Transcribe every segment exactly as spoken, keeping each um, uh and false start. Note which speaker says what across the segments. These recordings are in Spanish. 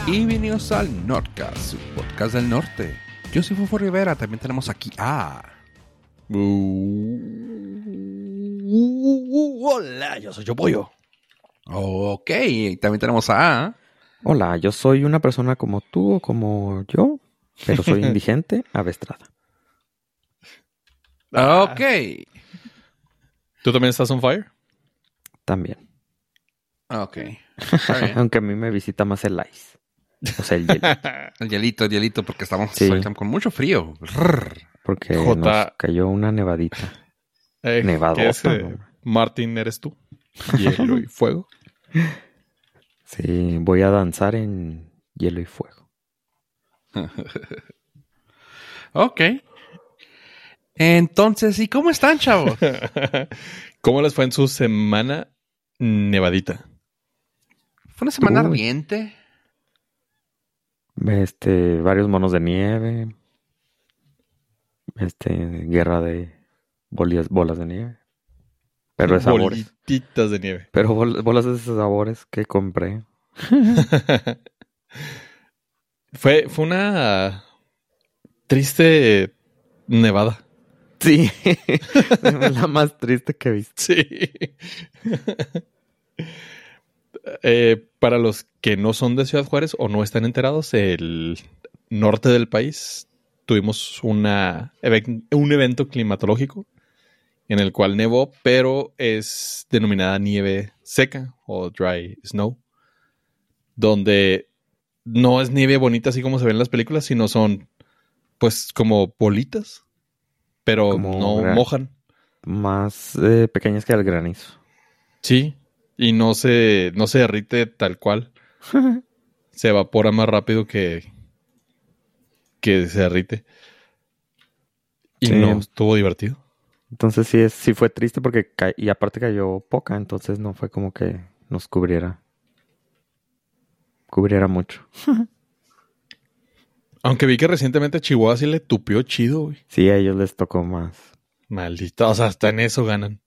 Speaker 1: Y bienvenidos al Nordcast, su podcast del norte. Yo soy Fofo Rivera, también tenemos aquí a...
Speaker 2: Uh, uh, hola, yo soy Yo Pollo.
Speaker 1: Ok, también tenemos a...
Speaker 3: Hola, yo soy una persona como tú o como yo, pero soy indigente, Avestrada.
Speaker 1: Ok.
Speaker 2: ¿Tú también estás on fire?
Speaker 3: También.
Speaker 1: Ok. Está bien.
Speaker 3: Aunque a mí me visita más el ice. O sea, el hielo.
Speaker 1: El hielito, el hielito, porque estamos
Speaker 3: Sí.
Speaker 1: con mucho frío. Rrr.
Speaker 3: Porque
Speaker 2: J-
Speaker 3: nos cayó una nevadita.
Speaker 2: Eh,
Speaker 3: Nevadota,
Speaker 2: ¿qué es, eh,
Speaker 3: ¿no?
Speaker 2: Martín, ¿eres tú? Hielo y fuego.
Speaker 3: Sí, voy a danzar en hielo y fuego.
Speaker 1: Ok. Entonces, ¿y cómo están, chavos?
Speaker 2: ¿Cómo les fue en su semana nevadita?
Speaker 1: ¿Fue una semana
Speaker 3: Uy.
Speaker 1: ardiente?
Speaker 3: Este, varios monos de nieve. Este, guerra de bolas, bolas de nieve. Pero de sabores.
Speaker 2: Bolititas de nieve.
Speaker 3: Pero bol- bolas de sabores que compré.
Speaker 2: Fue, fue una triste nevada.
Speaker 3: Sí, la más triste que he visto.
Speaker 2: Sí. Eh, para los que no son de Ciudad Juárez o no están enterados, el norte del país tuvimos una, even- un evento climatológico en el cual nevó, pero es denominada nieve seca o dry snow, donde no es nieve bonita así como se ve en las películas, sino son pues como bolitas, pero
Speaker 3: Como
Speaker 2: no
Speaker 3: gra-
Speaker 2: mojan.
Speaker 3: Más eh, pequeñas que el granizo.
Speaker 2: Sí, y no se, no se derrite tal cual. Se evapora más rápido que, que se derrite. Y
Speaker 3: Sí.
Speaker 2: no estuvo divertido.
Speaker 3: Entonces sí, es, sí fue triste porque ca- y aparte cayó poca, entonces no fue como que nos cubriera. Cubriera mucho.
Speaker 2: Aunque vi que recientemente Chihuahua sí le tupió chido, güey.
Speaker 3: Sí, a ellos les tocó más.
Speaker 2: Maldito, o sea, hasta en eso ganan.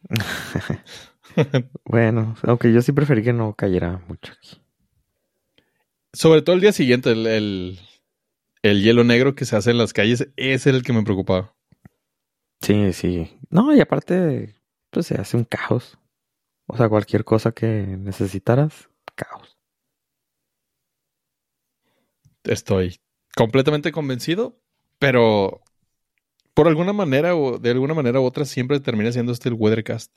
Speaker 3: Bueno, aunque yo sí preferí que no cayera mucho aquí.
Speaker 2: Sobre todo el día siguiente, el, el, el hielo negro que se hace en las calles, ese era el que me preocupaba.
Speaker 3: Sí, sí. No, y aparte, pues se hace un caos. O sea, cualquier cosa que necesitaras, caos.
Speaker 2: Estoy completamente convencido, pero por alguna manera o de alguna manera u otra siempre termina siendo este el Weathercast.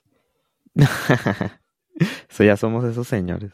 Speaker 3: So, ya somos esos señores.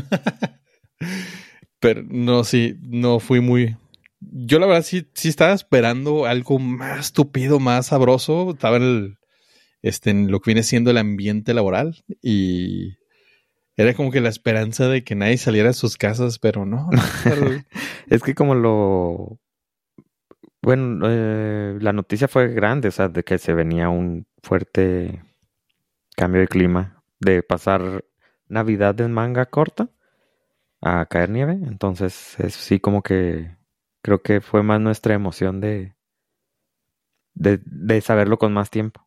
Speaker 2: Pero no, sí, no fui muy... Yo la verdad sí, sí estaba esperando algo más tupido, más sabroso. Estaba en, el, este, en lo que viene siendo el ambiente laboral y era como que la esperanza de que nadie saliera de sus casas, pero no. no pero-
Speaker 3: Es que como lo... Bueno, eh, la noticia fue grande, o sea, de que se venía un fuerte cambio de clima, de pasar Navidad en manga corta a caer nieve. Entonces, es sí como que creo que fue más nuestra emoción de, de, de saberlo con más tiempo.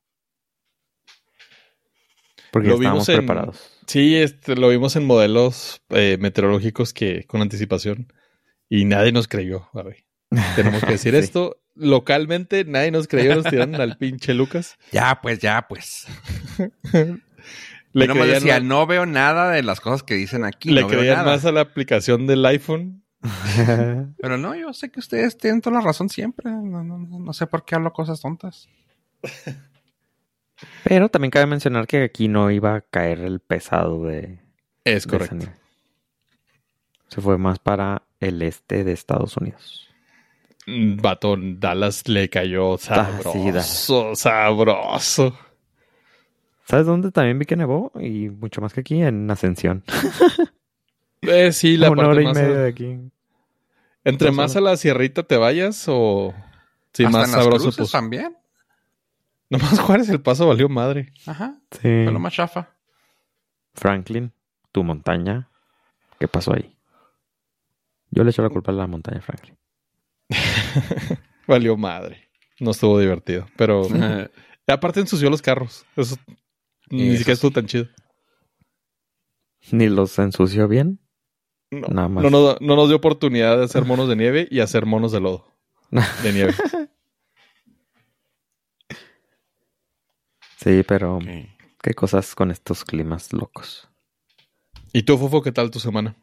Speaker 3: Porque
Speaker 2: Lo
Speaker 3: ya estábamos
Speaker 2: vimos en-
Speaker 3: preparados.
Speaker 2: sí, este, lo vimos en modelos eh, meteorológicos que con anticipación y nadie nos creyó. Güey. Tenemos que decir
Speaker 3: Sí.
Speaker 2: esto. Localmente nadie nos creyó, nos tiraron al pinche Lucas.
Speaker 1: Ya, pues, ya, pues.
Speaker 2: Le
Speaker 1: Yo nomás
Speaker 2: creían,
Speaker 1: decía,
Speaker 2: más,
Speaker 1: no veo nada de las cosas que dicen aquí.
Speaker 2: le
Speaker 1: no veo
Speaker 2: creían
Speaker 1: nada.
Speaker 2: más a la aplicación del iPhone.
Speaker 1: Pero no, yo sé que ustedes tienen toda la razón siempre. No, no, no, no sé por qué hablo cosas tontas.
Speaker 3: Pero también cabe mencionar que aquí no iba a caer el pesado de,
Speaker 2: Es
Speaker 3: de esa
Speaker 2: correcto.
Speaker 3: nieve. Se fue más para el este de Estados Unidos.
Speaker 2: Mm, Vato, Dallas le cayó
Speaker 3: Ah, sí,
Speaker 2: sabroso, sabroso.
Speaker 3: ¿Sabes dónde también vi que nevó? Y mucho más que aquí, en Ascensión.
Speaker 2: Eh, sí, la
Speaker 3: Una
Speaker 2: parte
Speaker 3: hora y
Speaker 2: más...
Speaker 3: media
Speaker 2: a-
Speaker 3: de aquí.
Speaker 2: entre
Speaker 3: dos
Speaker 2: más
Speaker 3: horas.
Speaker 2: a la sierrita te vayas o... Sí,
Speaker 1: Hasta
Speaker 2: más
Speaker 1: en las
Speaker 2: sabroso,
Speaker 1: cruces
Speaker 2: pues.
Speaker 1: también.
Speaker 2: Nomás Juárez el Paso valió madre.
Speaker 1: Ajá.
Speaker 3: Sí.
Speaker 1: Fue lo más chafa.
Speaker 3: Franklin, tu montaña. ¿Qué pasó ahí? Yo le echo la culpa a la montaña, Franklin.
Speaker 2: Valió madre. No estuvo divertido. Pero aparte ensució los carros. Eso ni
Speaker 1: Eso
Speaker 2: siquiera estuvo
Speaker 1: sí.
Speaker 2: tan chido.
Speaker 3: Ni los ensució bien.
Speaker 2: No,
Speaker 3: Nada más.
Speaker 2: no, nos, no nos dio oportunidad de hacer monos de nieve y hacer monos de lodo. De nieve.
Speaker 3: Sí, pero
Speaker 1: Okay.
Speaker 3: qué cosas con estos climas locos.
Speaker 2: ¿Y tú, Fofo, qué tal tu semana?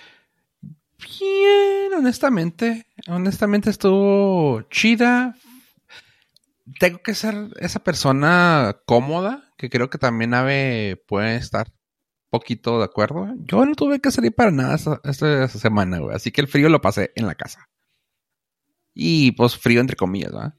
Speaker 1: Bien, honestamente. Honestamente estuvo chida. Tengo que ser esa persona cómoda, que creo que también Ave puede estar poquito de acuerdo. Yo no tuve que salir para nada esta, esta, esta semana, güey. Así que el frío lo pasé en la casa. Y pues frío entre comillas, ¿verdad?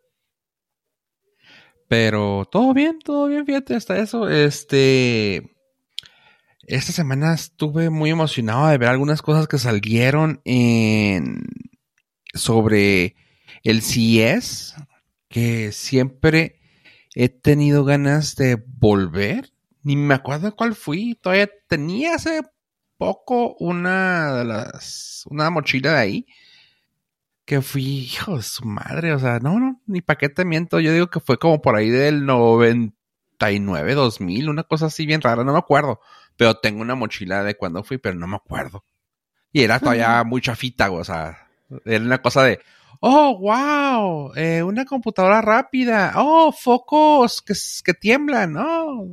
Speaker 1: Pero todo bien, todo bien, fíjate, hasta eso. Este... Esta semana estuve muy emocionado de ver algunas cosas que salieron en... sobre el C E S, que siempre he tenido ganas de volver. Ni me acuerdo cuál fui. Todavía tenía hace poco una de las... una mochila de ahí. Que fui, hijo de su madre. O sea, no, no, ni pa' qué te miento. Yo digo que fue como por ahí del noventa y nueve, dos mil. Una cosa así bien rara, no me acuerdo. Pero tengo una mochila de cuando fui, pero no me acuerdo. Y era todavía muy chafita, o sea... Era una cosa de... Oh, wow, eh, una computadora rápida. Oh, focos que, que tiemblan. Oh.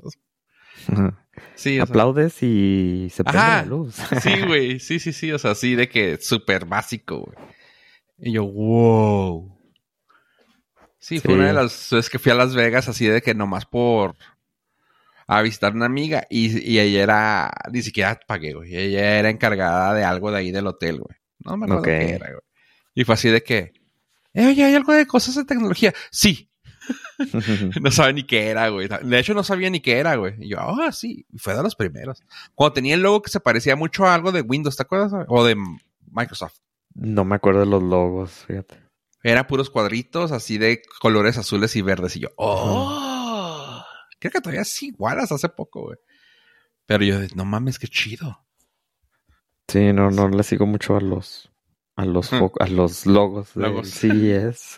Speaker 1: Sí, o sea.
Speaker 3: Aplaudes y se prende
Speaker 1: Ajá.
Speaker 3: la luz.
Speaker 1: Sí, güey. Sí, sí, sí. O sea, sí, de que súper básico, güey. Y yo, wow. Sí, fue
Speaker 3: Sí.
Speaker 1: una de las veces que fui a Las Vegas así de que nomás por... a visitar una amiga. Y, y ella era... Ni siquiera pagué, güey. Ella era encargada de algo de ahí del hotel, güey. No me acuerdo
Speaker 3: Ok.
Speaker 1: qué era, güey. Y fue así de que... Eh, oye, ¿hay algo de cosas de tecnología? Sí. No sabía ni qué era, güey. De hecho, no sabía ni qué era, güey. Y yo, ah, oh, sí. Y fue de los primeros. Cuando tenía el logo que se parecía mucho a algo de Windows, ¿te acuerdas? O de Microsoft.
Speaker 3: No me acuerdo de los logos, fíjate.
Speaker 1: Eran puros cuadritos así de colores azules y verdes. Y yo, oh. Uh-huh. Creo que todavía sí igualas hace poco, güey. Pero yo, no mames, qué chido.
Speaker 3: Sí, no, no le sigo mucho a los... A los, fo- a los logos.
Speaker 1: Logos.
Speaker 3: Sí, es.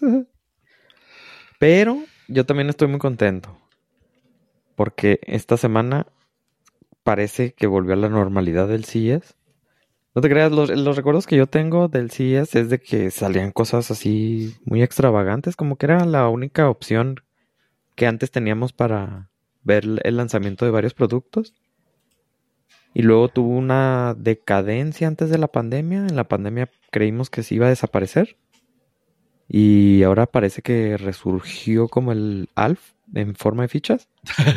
Speaker 3: Pero yo también estoy muy contento. Porque esta semana parece que volvió a la normalidad del C E S. No te creas, los, los recuerdos que yo tengo del C E S es de que salían cosas así muy extravagantes. Como que era la única opción que antes teníamos para ver el lanzamiento de varios productos. Y luego tuvo una decadencia antes de la pandemia. En la pandemia creímos que se iba a desaparecer. Y ahora parece que resurgió como el A L F en forma de fichas.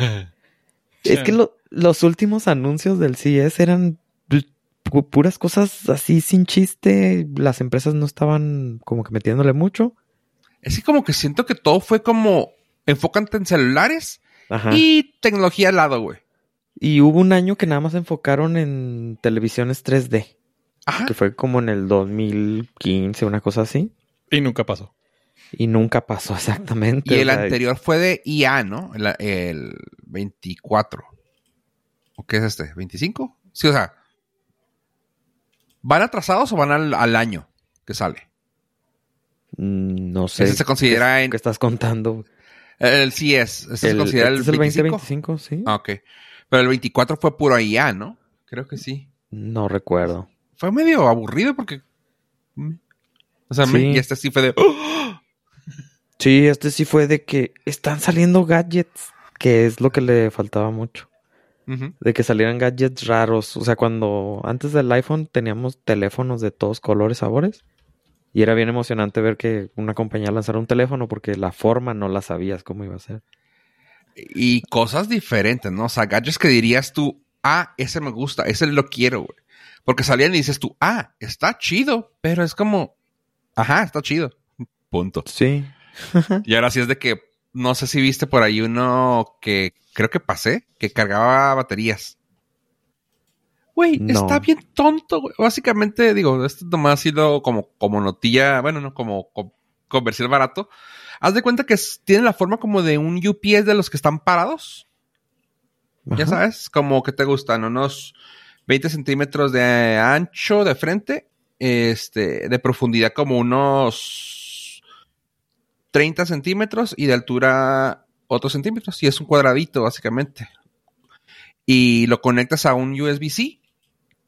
Speaker 3: Es que lo, los últimos anuncios del C E S eran pu- puras cosas así sin chiste. Las empresas no estaban como que metiéndole mucho.
Speaker 1: Es que como que siento que todo fue como... Enfócate en celulares.
Speaker 3: Ajá.
Speaker 1: Y tecnología al lado, güey.
Speaker 3: Y hubo un año que nada más se enfocaron en televisiones tres D.
Speaker 1: Ajá.
Speaker 3: Que fue como en el dos mil quince, una cosa así.
Speaker 2: Y nunca pasó.
Speaker 3: Y nunca pasó exactamente.
Speaker 1: Y el
Speaker 3: o sea,
Speaker 1: anterior fue de I A, ¿no? El, el veinticuatro. ¿O qué es este? ¿veinticinco? Sí, o sea. ¿Van atrasados o van al, al año que sale?
Speaker 3: No sé.
Speaker 1: Ese se considera
Speaker 3: ¿Qué,
Speaker 1: en...
Speaker 3: ¿Qué estás contando?
Speaker 1: El C E S. ¿Ese
Speaker 3: El,
Speaker 1: se considera
Speaker 3: este
Speaker 1: el
Speaker 3: es el
Speaker 1: veinticinco?
Speaker 3: veinte veinticinco, sí.
Speaker 1: Ah, ok. Pero el veinticuatro fue puro I A, ¿no? Creo que sí.
Speaker 3: No recuerdo.
Speaker 1: Fue medio aburrido porque... O sea,
Speaker 3: Sí.
Speaker 1: me... y este sí fue de... ¡Oh!
Speaker 3: Sí, este sí fue de que están saliendo gadgets, que es lo que le faltaba mucho.
Speaker 1: Uh-huh.
Speaker 3: De que salieran gadgets raros. O sea, cuando antes del iPhone teníamos teléfonos de todos colores, sabores. Y era bien emocionante ver que una compañía lanzara un teléfono porque la forma no la sabías cómo iba a ser.
Speaker 1: Y cosas diferentes, ¿no? O sea, gadgets que dirías tú, ah, ese me gusta, ese lo quiero, güey. Porque salían y dices tú, ah, está chido, pero es como, ajá, está chido. Punto.
Speaker 3: Sí.
Speaker 1: Y ahora sí es de que, no sé si viste por ahí uno que creo que pasé, que cargaba baterías. Güey,
Speaker 3: No.
Speaker 1: está bien tonto, güey. Básicamente, digo, esto nomás ha sido como, como notilla, bueno, no, como, como comercial barato. Haz de cuenta que es, tiene la forma como de un U P S de los que están parados.
Speaker 3: Ajá.
Speaker 1: Ya sabes, como que te gustan, unos veinte centímetros de ancho de frente, este, de profundidad como unos treinta centímetros y de altura otros centímetros. Y es un cuadradito, básicamente. Y lo conectas a un U S B C.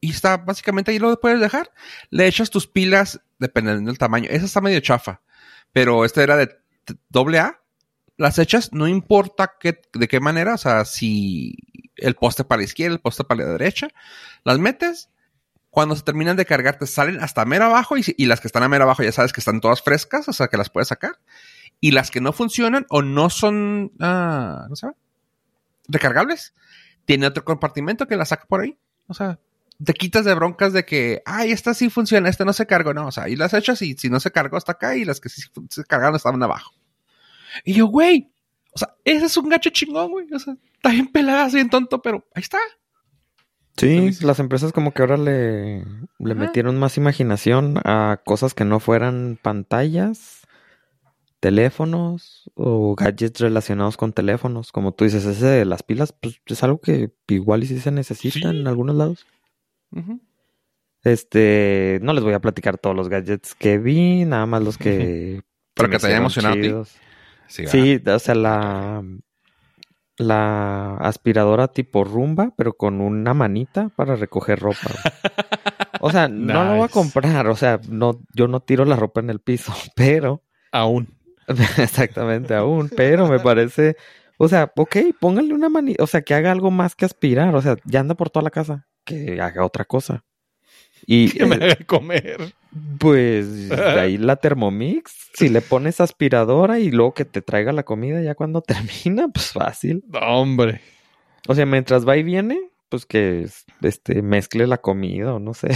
Speaker 1: y está básicamente ahí lo puedes dejar. Le echas tus pilas dependiendo del tamaño. Esa está medio chafa, pero esta era de t- doble A. Las echas, no importa qué, de qué manera, o sea, si el poste para la izquierda, el poste para la derecha, las metes. Cuando se terminan de cargar, te salen hasta mero abajo y, y las que están a mero abajo ya sabes que están todas frescas, o sea, que las puedes sacar. Y las que no funcionan o no son, ah, ¿cómo se llama? Recargables, tiene otro compartimento que la saca por ahí. O sea, te quitas de broncas de que, ay, esta sí funciona, esta no se cargó. No, o sea, y las echas y si no se cargó hasta acá y las que sí se cargaron estaban abajo. Y yo, güey, o sea, ese es un gacho chingón, güey. O sea, está bien pelada, así bien tonto, pero ahí está.
Speaker 3: Sí, las empresas como que ahora le, le metieron más imaginación a cosas que no fueran pantallas, teléfonos o gadgets relacionados con teléfonos. Como tú dices, ese de las pilas, pues es algo que igual y sí se necesita
Speaker 1: Sí.
Speaker 3: en algunos lados.
Speaker 1: Uh-huh.
Speaker 3: Este, no les voy a platicar todos los gadgets que vi, nada más los que...
Speaker 1: Pero
Speaker 3: se
Speaker 1: que
Speaker 3: me
Speaker 1: te haya
Speaker 3: hicieron
Speaker 1: emocionado a ti.
Speaker 3: chidos.
Speaker 1: Sí,
Speaker 3: Sí, o sea, la, la aspiradora tipo Rumba, pero con una manita para recoger ropa. O sea, nice. No lo voy a comprar, o sea, no, yo no tiro la ropa en el piso, pero...
Speaker 2: Aún.
Speaker 3: Exactamente, aún, pero me parece... O sea, ok, póngale una manita, o sea, que haga algo más que aspirar, o sea, ya anda por toda la casa, que haga otra cosa. Y
Speaker 2: que me haga comer.
Speaker 3: Pues de ahí la Thermomix, si le pones aspiradora y luego que te traiga la comida ya cuando termina, pues fácil.
Speaker 2: No, hombre.
Speaker 3: O sea, mientras va y viene, pues que este mezcle la comida o no sé.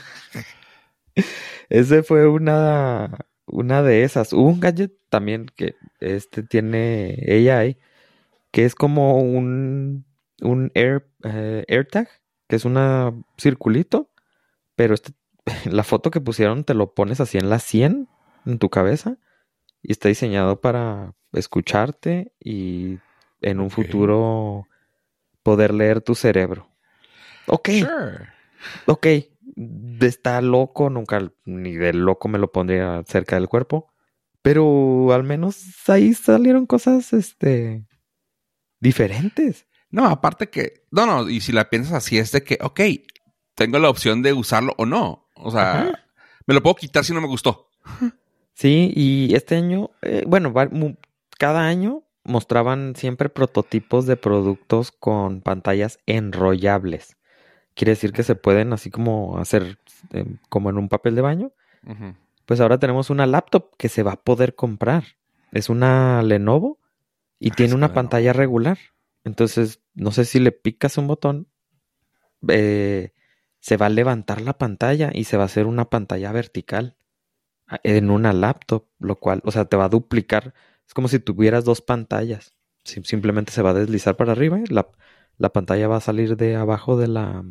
Speaker 3: Ese fue una una de esas. Hubo un gadget también que este tiene A I, que es como un un Air eh, AirTag, que es una circulito, pero este la foto que pusieron te lo pones así en la sien, en tu cabeza, y está diseñado para escucharte y en un okay. futuro poder leer tu cerebro. Ok.
Speaker 1: Sure.
Speaker 3: Ok. Está loco, nunca ni de loco me lo pondría cerca del cuerpo. Pero al menos ahí salieron cosas, este, diferentes.
Speaker 1: No, aparte que, no, no, y si la piensas así es de que, ok, tengo la opción de usarlo o no. O sea, ajá, me lo puedo quitar si no me gustó.
Speaker 3: Sí, y este año, eh, bueno, cada año mostraban siempre prototipos de productos con pantallas enrollables. Quiere decir que se pueden así como hacer eh, como en un papel de baño. Uh-huh. Pues ahora tenemos una laptop que se va a poder comprar. Es una Lenovo y ah, tiene una Lenovo. Pantalla regular. Entonces, no sé si le picas un botón, eh, se va a levantar la pantalla y se va a hacer una pantalla vertical en una laptop, lo cual, o sea, te va a duplicar. Es como si tuvieras dos pantallas. Simplemente se va a deslizar para arriba y la, la pantalla va a salir de abajo de la...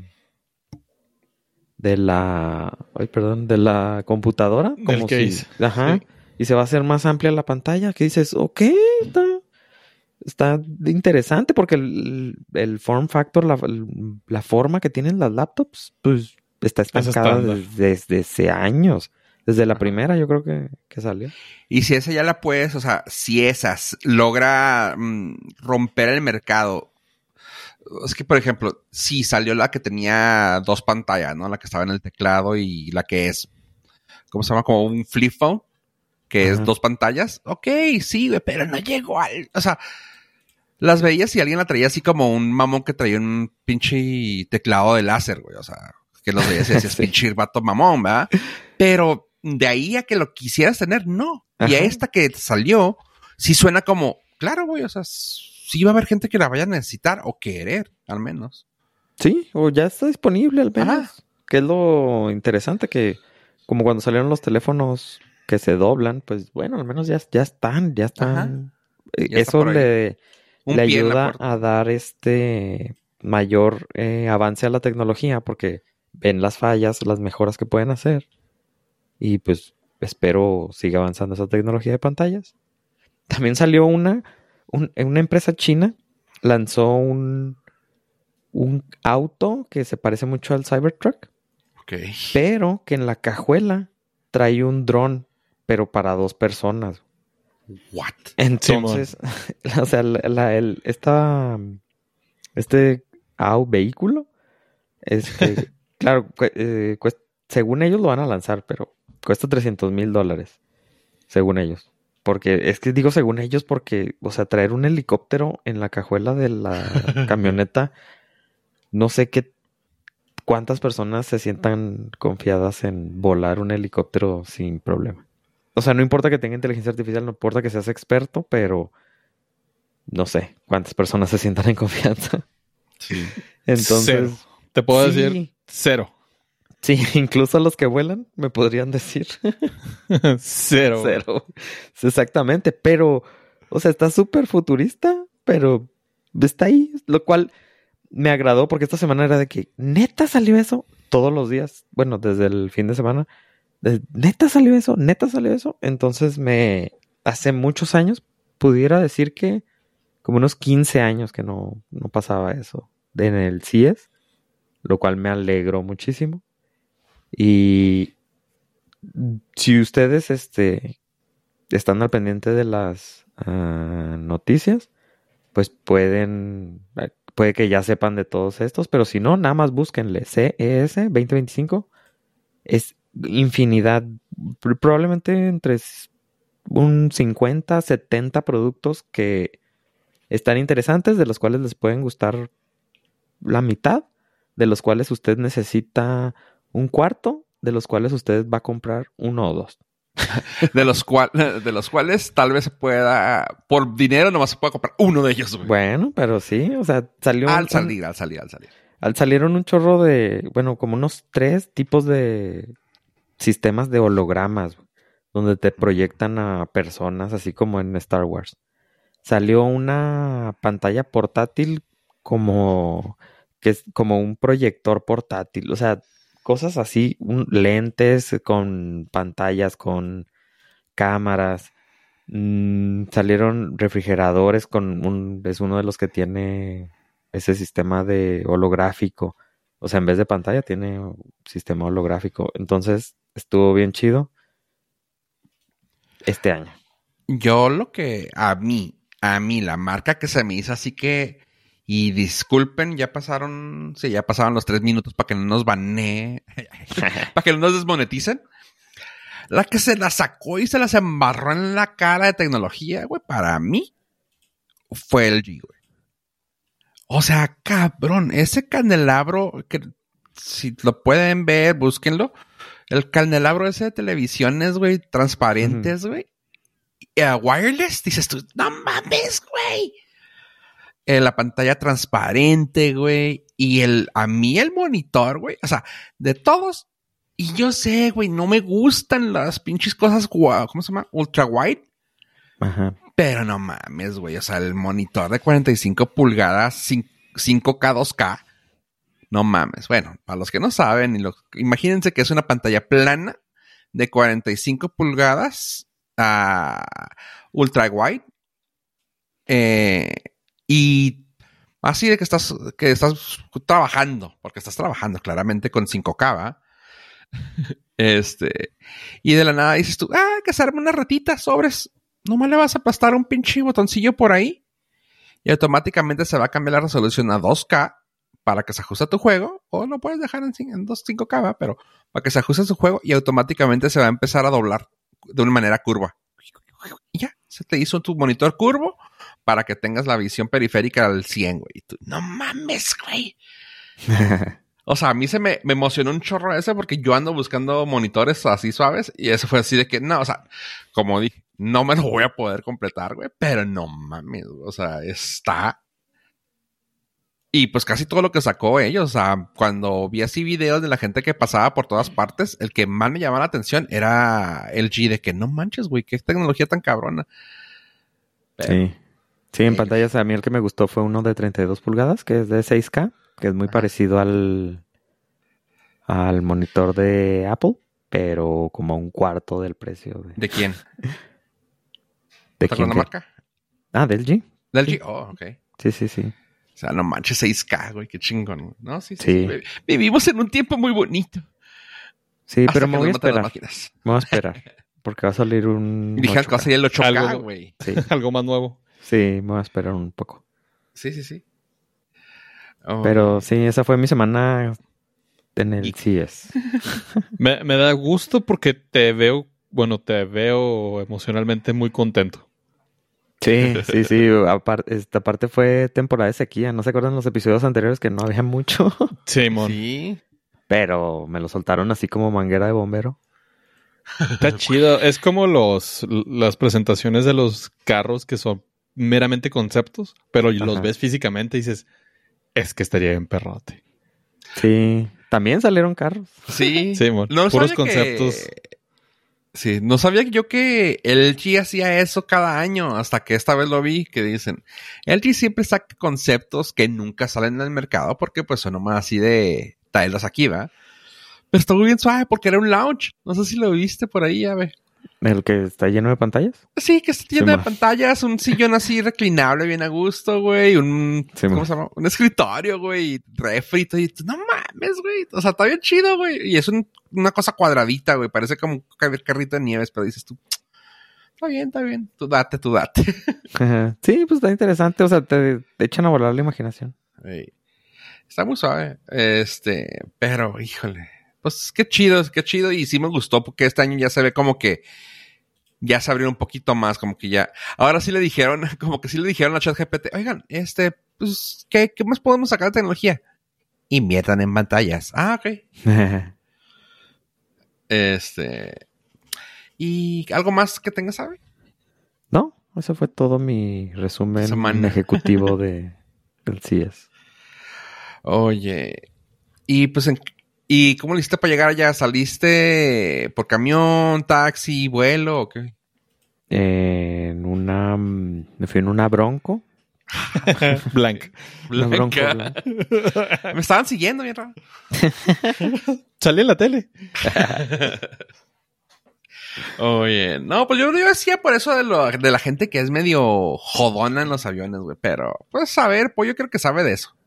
Speaker 3: de la... ay, perdón, de la computadora. Como
Speaker 2: Del
Speaker 3: si,
Speaker 2: case.
Speaker 3: Ajá. Sí. Y se va a hacer más amplia la pantalla. Que dices, ok, está... Está interesante porque el, el form factor, la, la forma que tienen las laptops, pues está estancada desde, desde hace años. Desde la primera yo creo que, que salió.
Speaker 1: Y si esa ya la puedes, o sea, si esas logra mmm, romper el mercado. Es que, por ejemplo, si salió la que tenía dos pantallas, ¿no? La que estaba en el teclado y la que es, ¿cómo se llama? Como un flip phone, que Ajá. es dos pantallas. Ok, sí, pero no llegó al... O sea... Las veías y alguien la traía así como un mamón que traía un pinche teclado de láser, güey. O sea, que los veías y decías, sí. pinche vato mamón, ¿verdad? Pero de ahí a que lo quisieras tener, no. Ajá. Y a esta que salió, sí suena como, claro, güey, o sea, sí va a haber gente que la vaya a necesitar o querer, al menos.
Speaker 3: Sí, o ya está disponible al menos. Ajá. Que es lo interesante que, como cuando salieron los teléfonos que se doblan, pues bueno, al menos ya, ya están, ya están. Ya Eso está le... Un le ayuda a dar este mayor eh, avance a la tecnología porque ven las fallas, las mejoras que pueden hacer y pues espero siga avanzando esa tecnología de pantallas. También salió una, un, una empresa china lanzó un, un auto que se parece mucho al Cybertruck,
Speaker 1: okay.
Speaker 3: pero que en la cajuela trae un dron, pero para dos personas.
Speaker 1: What?
Speaker 3: Entonces, o sea, la, la, el, esta, este ah, vehículo este, claro, cu- eh, cuest- según ellos lo van a lanzar, pero cuesta trescientos mil dólares, según ellos. Porque, es que digo según ellos porque, o sea, traer un helicóptero en la cajuela de la camioneta, no sé qué, cuántas personas se sientan confiadas en volar un helicóptero sin problema. O sea, no importa que tenga inteligencia artificial, no importa que seas experto, pero no sé cuántas personas se sientan en confianza.
Speaker 2: Sí.
Speaker 3: Entonces,
Speaker 2: Cero. Te puedo
Speaker 3: sí.
Speaker 2: decir cero.
Speaker 3: Sí, incluso los que vuelan me podrían decir
Speaker 2: Cero.
Speaker 3: cero. Exactamente, pero, o sea, está súper futurista, pero está ahí, lo cual me agradó porque esta semana era de que neta salió eso todos los días, bueno, desde el fin de semana, de, neta salió eso, neta salió eso, entonces me, hace muchos años pudiera decir que como unos quince años que no, no pasaba eso en el C E S, lo cual me alegró muchísimo. Y si ustedes este, están al pendiente de las uh, noticias, pues pueden, puede que ya sepan de todos estos, pero si no, nada más búsquenle C E S veinte veinticinco. Es infinidad, probablemente entre un cincuenta, setenta productos que están interesantes, de los cuales les pueden gustar la mitad, de los cuales usted necesita un cuarto, de los cuales usted va a comprar uno o dos.
Speaker 1: de, los cual, de los cuales tal vez se pueda, por dinero nomás se pueda comprar uno de ellos, güey.
Speaker 3: Bueno, pero sí, o sea, salió...
Speaker 1: Al
Speaker 3: un,
Speaker 1: salir, al salir, al salir.
Speaker 3: Al salieron un chorro de, bueno, como unos tres tipos de sistemas de hologramas, donde te proyectan a personas, así como en Star Wars. Salió una pantalla portátil como que es como un proyector portátil, o sea, cosas así, un, lentes con pantallas, con cámaras. Mm, salieron refrigeradores con un, es uno de los que tiene ese sistema de holográfico. O sea, en vez de pantalla tiene un sistema holográfico. Entonces, estuvo bien chido este año.
Speaker 1: Yo lo que a mí, a mí, la marca que se me hizo así que, y disculpen, ya pasaron, sí, ya pasaron los tres minutos para que no nos banee, para que no nos desmoneticen. La que se la sacó y se las embarró en la cara de tecnología, güey, para mí, fue L G, güey. O sea, cabrón, ese candelabro, que si lo pueden ver, búsquenlo. El candelabro ese de televisiones, güey, transparentes, güey. Uh, wireless, dices tú, no mames, güey. Eh, la pantalla transparente, güey. Y el, a mí el monitor, güey. O sea, de todos. Y yo sé, güey, no me gustan las pinches cosas, ¿cómo se llama? Ultra wide.
Speaker 3: Ajá.
Speaker 1: Pero no mames, güey. O sea, el monitor de cuarenta y cinco pulgadas, cinco K, dos K. No mames. Bueno, para los que no saben, y lo, imagínense que es una pantalla plana de cuarenta y cinco pulgadas, uh, ultra wide. Eh, y así de que estás, que estás trabajando, porque estás trabajando claramente con cinco K, ¿va? Este, y de la nada dices tú, ah, que se arme una ratita, sobres. Nomás le vas a aplastar un pinche botoncillo por ahí y automáticamente se va a cambiar la resolución a dos K para que se ajuste a tu juego, o lo puedes dejar en, en cinco K, ¿va? Pero para que se ajuste a su juego y automáticamente se va a empezar a doblar de una manera curva. Y ya, se te hizo tu monitor curvo para que tengas la visión periférica al cien, güey. Y tú, no mames, güey. O sea, a mí se me, me emocionó un chorro ese porque yo ando buscando monitores así suaves y eso fue así de que, no, o sea, como dije, no me lo voy a poder completar, güey, pero no mames, o sea, está... Y pues casi todo lo que sacó ellos, o sea, cuando vi así videos de la gente que pasaba por todas partes, el que más me llamaba la atención era L G, de que no manches, güey, qué tecnología tan cabrona.
Speaker 3: Pero, sí, sí, en pantallas a mí el que me gustó fue uno de treinta y dos pulgadas, que es de seis K, que es muy Ajá. parecido al, al monitor de Apple, pero como un cuarto del precio. ¿De,
Speaker 1: ¿De quién?
Speaker 3: ¿De quién?
Speaker 1: ¿La marca?
Speaker 3: Ah, de L G.
Speaker 1: ¿De L G? Oh, ok.
Speaker 3: Sí, sí, sí.
Speaker 1: O sea, no manches, seis K, güey, qué chingón. No, sí, sí,
Speaker 3: sí.
Speaker 1: sí. Vivimos en un tiempo muy bonito.
Speaker 3: Sí, Hasta pero me voy a esperar. Me voy a esperar. Porque va a salir un...
Speaker 1: Dijeron que va a salir el ocho K, güey.
Speaker 3: Sí.
Speaker 2: Algo más nuevo.
Speaker 3: Sí, me voy a esperar un poco.
Speaker 1: Sí, sí, sí. Oh.
Speaker 3: Pero sí, esa fue mi semana en el C S.
Speaker 2: me, me da gusto porque te veo, bueno, te veo emocionalmente muy contento.
Speaker 3: Sí, sí, sí. Aparte, esta parte fue temporada de sequía. ¿No se acuerdan los episodios anteriores que no había mucho?
Speaker 2: Sí, mon.
Speaker 1: Sí.
Speaker 3: Pero me lo soltaron así como manguera de bombero.
Speaker 2: Está chido. Es como los las presentaciones de los carros que son meramente conceptos, pero los
Speaker 3: Ajá.
Speaker 2: ves físicamente y dices, es que estaría bien perrote.
Speaker 3: Sí. También salieron carros.
Speaker 1: Sí.
Speaker 2: Sí, mon.
Speaker 1: No
Speaker 2: Puros
Speaker 1: sabía
Speaker 2: conceptos.
Speaker 1: que- Sí, no sabía yo que L G hacía eso cada año, hasta que esta vez lo vi, que dicen, L G siempre saca conceptos que nunca salen al mercado, porque pues son nomás así de traerlos aquí, ¿va? Pero estuvo bien suave porque era un lounge. No sé si lo viste por ahí, ya ve.
Speaker 3: ¿El que está lleno de pantallas?
Speaker 1: Sí, que está lleno
Speaker 3: Sí,
Speaker 1: de
Speaker 3: ma.
Speaker 1: pantallas, un sillón así reclinable, bien a gusto, güey, un,
Speaker 3: Sí,
Speaker 1: ¿cómo
Speaker 3: ma.
Speaker 1: se llama? Un escritorio, güey, y refri, y todo, y tú, no mames, güey, o sea, está bien chido, güey, y es un- una cosa cuadradita, güey, parece como un ca- carrito de nieves, pero dices tú, está bien, está bien, tú date, tú date.
Speaker 3: Ajá. Sí, pues está interesante. O sea, te, te echan a volar la imaginación.
Speaker 1: Ey, está muy suave, este, pero, híjole, pues qué chido, qué chido, y sí me gustó porque este año ya se ve como que ya se abrieron un poquito más, como que ya. Ahora sí le dijeron, como que sí le dijeron a ChatGPT, oigan, este, pues, ¿qué, qué más podemos sacar de tecnología? Inviertan en pantallas. Ah, ok. Este. ¿Y algo más que tengas, sabe?
Speaker 3: No, ese fue todo mi resumen
Speaker 1: Semana.
Speaker 3: ejecutivo de, del C S.
Speaker 1: Oye. Y pues, en- ¿y cómo le hiciste para llegar allá? ¿Saliste por camión, taxi, vuelo o qué?
Speaker 3: En una... mm, Me fui en una Bronco.
Speaker 2: Blank.
Speaker 3: Una Bronco
Speaker 1: Blanca.
Speaker 3: blanca.
Speaker 1: Me estaban siguiendo, bien raro.
Speaker 2: Salí en la tele.
Speaker 1: Oye, no, pues yo, yo decía por eso de, lo, de la gente que es medio jodona en los aviones, güey. Pero, pues, a ver, pues yo creo que sabe de eso.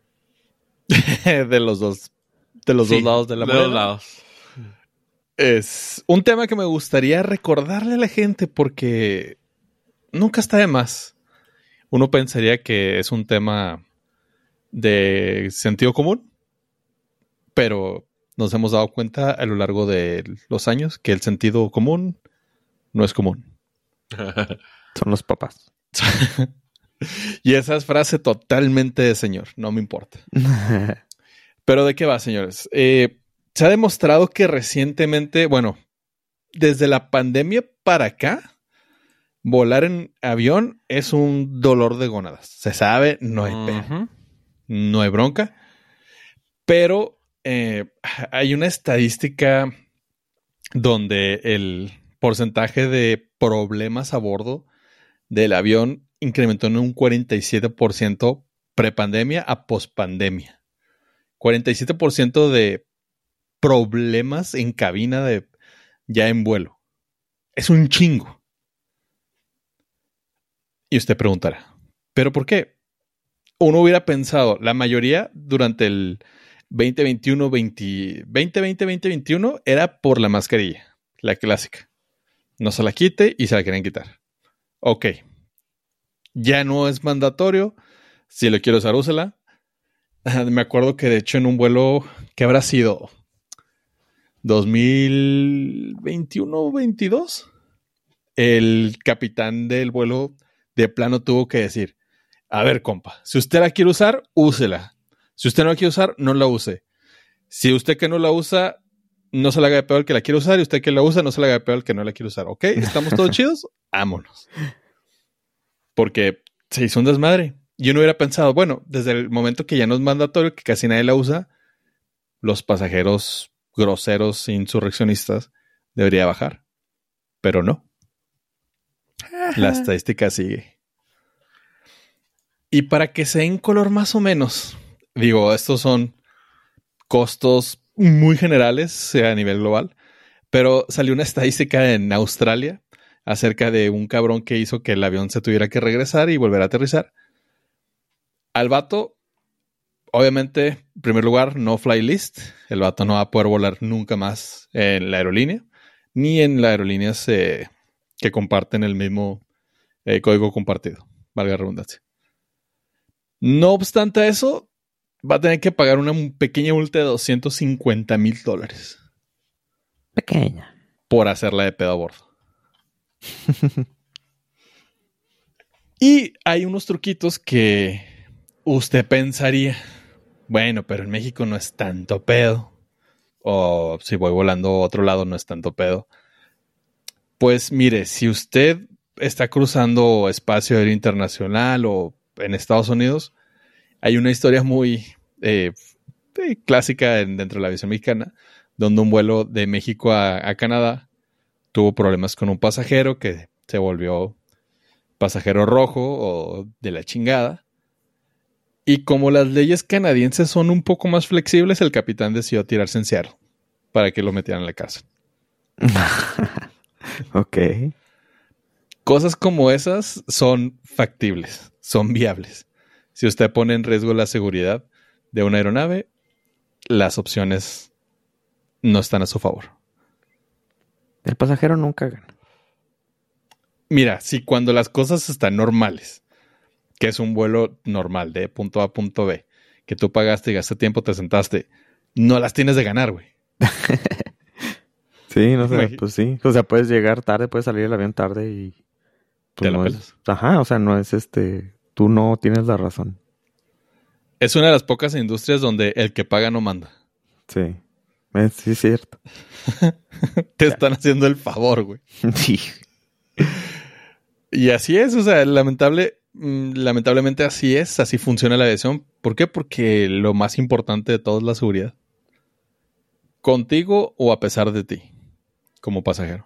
Speaker 2: de los dos. De los
Speaker 1: Sí,
Speaker 2: dos lados de la
Speaker 1: de
Speaker 2: moneda.
Speaker 1: los lados.
Speaker 2: Es un tema que me gustaría recordarle a la gente porque nunca está de más. Uno pensaría que es un tema de sentido común, pero nos hemos dado cuenta a lo largo de los años que el sentido común no es común.
Speaker 3: Son los papás.
Speaker 2: Y esa es frase totalmente de señor, no me importa. Pero ¿de qué va, señores? Eh, se ha demostrado que recientemente, bueno, desde la pandemia para acá, volar en avión es un dolor de gónadas. Se sabe, no hay pena,
Speaker 1: Ujú.
Speaker 2: no hay bronca. Pero eh, hay una estadística donde el porcentaje de problemas a bordo del avión incrementó en un cuarenta y siete por ciento prepandemia a pospandemia. cuarenta y siete por ciento de problemas en cabina de ya en vuelo. Es un chingo. Y usted preguntará, ¿pero por qué? Uno hubiera pensado, la mayoría durante el veinte veintiuno, veinte, veinte veinte, veinte veintiuno era por la mascarilla, la clásica. No se la quite y se la quieren quitar. Ok. Ya no es mandatorio. Si lo quiero usar, úsela. Me acuerdo que de hecho en un vuelo que habrá sido dos mil veintiuno o veintidós, el capitán del vuelo de plano tuvo que decir, a ver, compa, si usted la quiere usar, úsela. Si usted no la quiere usar, no la use. Si usted que no la usa, no se la haga de peor al que la quiere usar, y usted que la usa, no se la haga de peor al que no la quiere usar. ¿Ok? ¿Estamos todos chidos? Vámonos. Porque se hizo un desmadre. Y uno hubiera pensado, bueno, desde el momento que ya no es mandatorio, que casi nadie la usa, los pasajeros groseros, insurreccionistas, debería bajar. Pero no. La estadística sigue. Y para que se den color más o menos, digo, estos son costos muy generales a nivel global, pero salió una estadística en Australia acerca de un cabrón que hizo que el avión se tuviera que regresar y volver a aterrizar. Al vato, obviamente, en primer lugar, no fly list. El vato no va a poder volar nunca más en la aerolínea, ni en las aerolíneas eh, que comparten el mismo eh, código compartido, valga la redundancia. No obstante eso, va a tener que pagar una pequeña multa de doscientos cincuenta mil dólares.
Speaker 3: Pequeña.
Speaker 2: Por hacerla de pedo a bordo. Y hay unos truquitos que usted pensaría, bueno, pero en México no es tanto pedo. O si voy volando a otro lado no es tanto pedo. Pues mire, si usted está cruzando espacio aéreo internacional o en Estados Unidos, hay una historia muy eh, eh, clásica en, dentro de la aviación mexicana, donde un vuelo de México a, a Canadá tuvo problemas con un pasajero que se volvió pasajero rojo o de la chingada. Y como las leyes canadienses son un poco más flexibles, el capitán decidió tirarse en Seattle para que lo metieran en la cárcel.
Speaker 3: Ok.
Speaker 2: Cosas como esas son factibles, son viables. Si usted pone en riesgo la seguridad de una aeronave, las opciones no están a su favor.
Speaker 3: El pasajero nunca gana.
Speaker 2: Mira, si cuando las cosas están normales, que es un vuelo normal de punto A a punto B, que tú pagaste y gastaste tiempo, te sentaste, no las tienes de ganar, güey.
Speaker 3: Sí, no sé,
Speaker 2: Imagi-
Speaker 3: pues sí. O sea, puedes llegar tarde, puedes salir del avión tarde y... pues,
Speaker 2: Te la
Speaker 3: no es-
Speaker 2: pelas.
Speaker 3: Ajá, o sea, no es este... Tú no tienes la razón.
Speaker 2: Es una de las pocas industrias donde el que paga no manda.
Speaker 3: Sí. Es, sí, es cierto.
Speaker 2: Te están haciendo el favor, güey.
Speaker 3: Sí.
Speaker 2: Y así es, o sea, lamentable, mm, lamentablemente así es, así funciona la aviación. ¿Por qué? Porque lo más importante de todo es la seguridad. Contigo o a pesar de ti, como pasajero.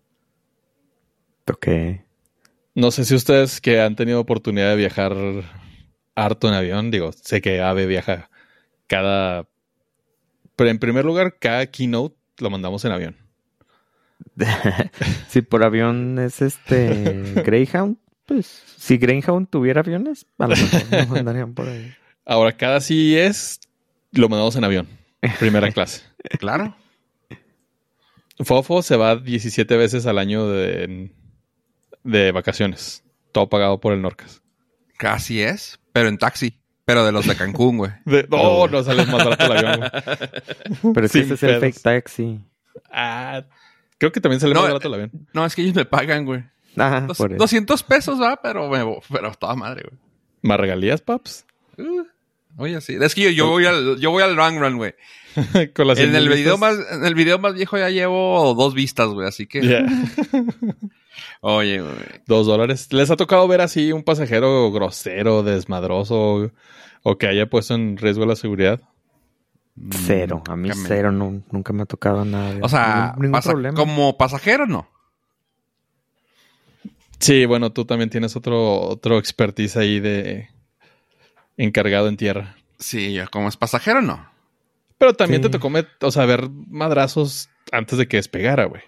Speaker 3: Ok.
Speaker 2: No sé si ustedes que han tenido oportunidad de viajar harto en avión, digo, sé que AVE viaja cada... Pero en primer lugar, cada keynote lo mandamos en avión.
Speaker 3: Si por avión es este Greyhound, pues si Greyhound tuviera aviones, a lo mejor nos mandarían por ahí.
Speaker 2: Ahora, cada C E S lo mandamos en avión, primera clase.
Speaker 1: Claro.
Speaker 2: Fofo se va diecisiete veces al año de, de vacaciones. Todo pagado por el Norcas.
Speaker 1: Casi es, pero en taxi. Pero de los de Cancún, güey.
Speaker 2: De- no, no sale más barato el avión, güey.
Speaker 3: Pero es que
Speaker 2: Sin
Speaker 3: ese es el
Speaker 2: pedos.
Speaker 3: fake taxi.
Speaker 2: Ah, creo que también sale
Speaker 1: No,
Speaker 2: más barato el avión.
Speaker 1: No, es que ellos me pagan, güey.
Speaker 3: Ah,
Speaker 1: Dos-
Speaker 3: por eso.
Speaker 1: doscientos pesos, va, pero me vo- pero toda madre, güey.
Speaker 2: ¿Más regalías, paps?
Speaker 1: Uh, oye, sí. Es que yo, yo voy al, yo voy al long run, güey.
Speaker 2: Con las
Speaker 1: En el
Speaker 2: cien mil
Speaker 1: video
Speaker 2: vistas.
Speaker 1: más, en el video más viejo ya llevo dos vistas, güey. Así que,
Speaker 2: Ya.
Speaker 1: oye, güey.
Speaker 2: Dos dólares. ¿Les ha tocado ver así un pasajero grosero, desmadroso o que haya puesto en riesgo la seguridad?
Speaker 3: Cero. A mí
Speaker 1: Nunca me-
Speaker 3: cero. No, nunca me ha tocado nada. de-
Speaker 1: O sea,
Speaker 3: ningún, ningún
Speaker 1: pasa-
Speaker 3: problema.
Speaker 1: como pasajero, no.
Speaker 2: Sí, bueno, tú también tienes otro, otro expertise ahí de encargado en tierra.
Speaker 1: Sí, yo como es pasajero, no.
Speaker 2: Pero también
Speaker 3: Sí.
Speaker 2: te tocó, met- o sea, ver madrazos antes de que despegara, güey.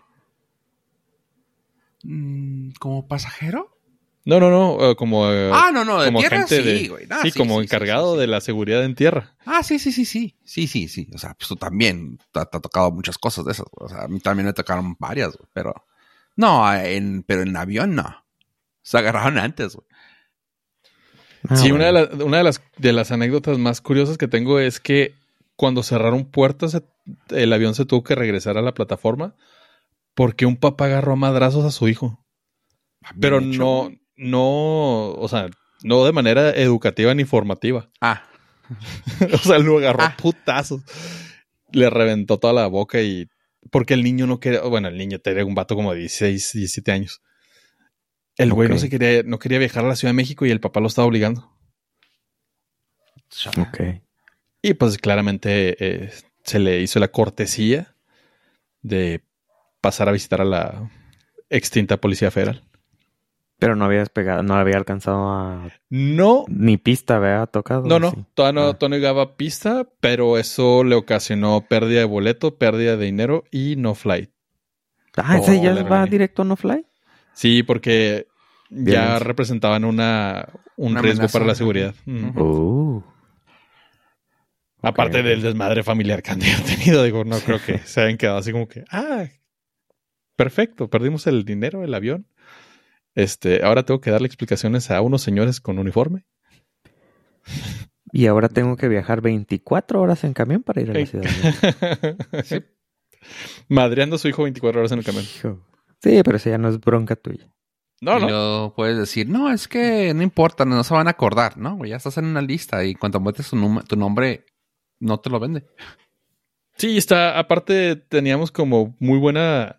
Speaker 1: Mm, ¿Como pasajero?
Speaker 2: No, no, no, eh, como, eh,
Speaker 1: Ah, no, no, de
Speaker 2: como
Speaker 1: tierra
Speaker 2: gente
Speaker 1: sí,
Speaker 2: de-
Speaker 1: güey. No,
Speaker 2: sí,
Speaker 1: sí,
Speaker 2: como
Speaker 1: sí, sí,
Speaker 2: encargado
Speaker 1: sí, sí.
Speaker 2: de la seguridad en tierra.
Speaker 1: Ah, sí, sí, sí, sí. Sí, sí, sí. O sea, pues tú también te, te ha tocado muchas cosas de esas, güey. O sea, a mí también me tocaron varias, güey. Pero, no, en, pero en avión no. Se agarraron antes, güey.
Speaker 3: Ah,
Speaker 2: Sí,
Speaker 3: bueno.
Speaker 2: una, de, la- una de las de las anécdotas más curiosas que tengo es que cuando cerraron puertas, se- el avión se tuvo que regresar a la plataforma porque un papá agarró a madrazos a su hijo. Pero
Speaker 1: Bien hecho,
Speaker 2: no,
Speaker 1: güey.
Speaker 2: no, o sea, no de manera educativa ni formativa.
Speaker 1: Ah,
Speaker 2: O sea, lo agarró
Speaker 1: Ah.
Speaker 2: a putazos. Le reventó toda la boca y... Porque el niño no quería... Bueno, el niño tenía un vato como de dieciséis, diecisiete años. El güey no
Speaker 3: Ok.
Speaker 2: se quería... No quería viajar a la Ciudad de México y el papá lo estaba obligando.
Speaker 1: chale.
Speaker 3: Ok.
Speaker 2: Y pues claramente eh, se le hizo la cortesía de pasar a visitar a la extinta Policía Federal.
Speaker 3: Pero no había despegado, no había alcanzado a...
Speaker 2: No...
Speaker 3: Ni pista había tocado.
Speaker 2: No, no,
Speaker 3: sí.
Speaker 2: todavía no,
Speaker 3: Ah.
Speaker 2: todavía no llegaba pista, pero eso le ocasionó pérdida de boleto, pérdida de dinero y no flight.
Speaker 3: Ah, ese
Speaker 2: Oh,
Speaker 3: ya
Speaker 2: la
Speaker 3: va
Speaker 2: regué.
Speaker 3: directo a no fly.
Speaker 2: Sí, porque ya
Speaker 3: Violencia.
Speaker 2: representaban una, un
Speaker 1: Una
Speaker 2: riesgo
Speaker 1: amenaza,
Speaker 2: para la
Speaker 1: ajá.
Speaker 2: seguridad. Mm.
Speaker 1: Ujú.
Speaker 3: Uh.
Speaker 2: Aparte
Speaker 3: Ok.
Speaker 2: del desmadre familiar que han tenido, digo, no creo que se hayan quedado así como que, ah, perfecto, perdimos el dinero, el avión. Este, ahora tengo que darle explicaciones a unos señores con uniforme.
Speaker 3: Y ahora tengo que viajar veinticuatro horas en camión para ir a la Ciudad de México.
Speaker 2: Sí. Madreando a su hijo veinticuatro horas en el camión.
Speaker 3: Sí, pero eso ya no es bronca tuya.
Speaker 2: No,
Speaker 1: y
Speaker 2: no.
Speaker 1: luego puedes decir, no, es que no importa, no se van a acordar, ¿no? Güey, ya estás en una lista y cuando metes tu, num- tu nombre, no te lo vende.
Speaker 2: Sí, está. Aparte, teníamos como muy buena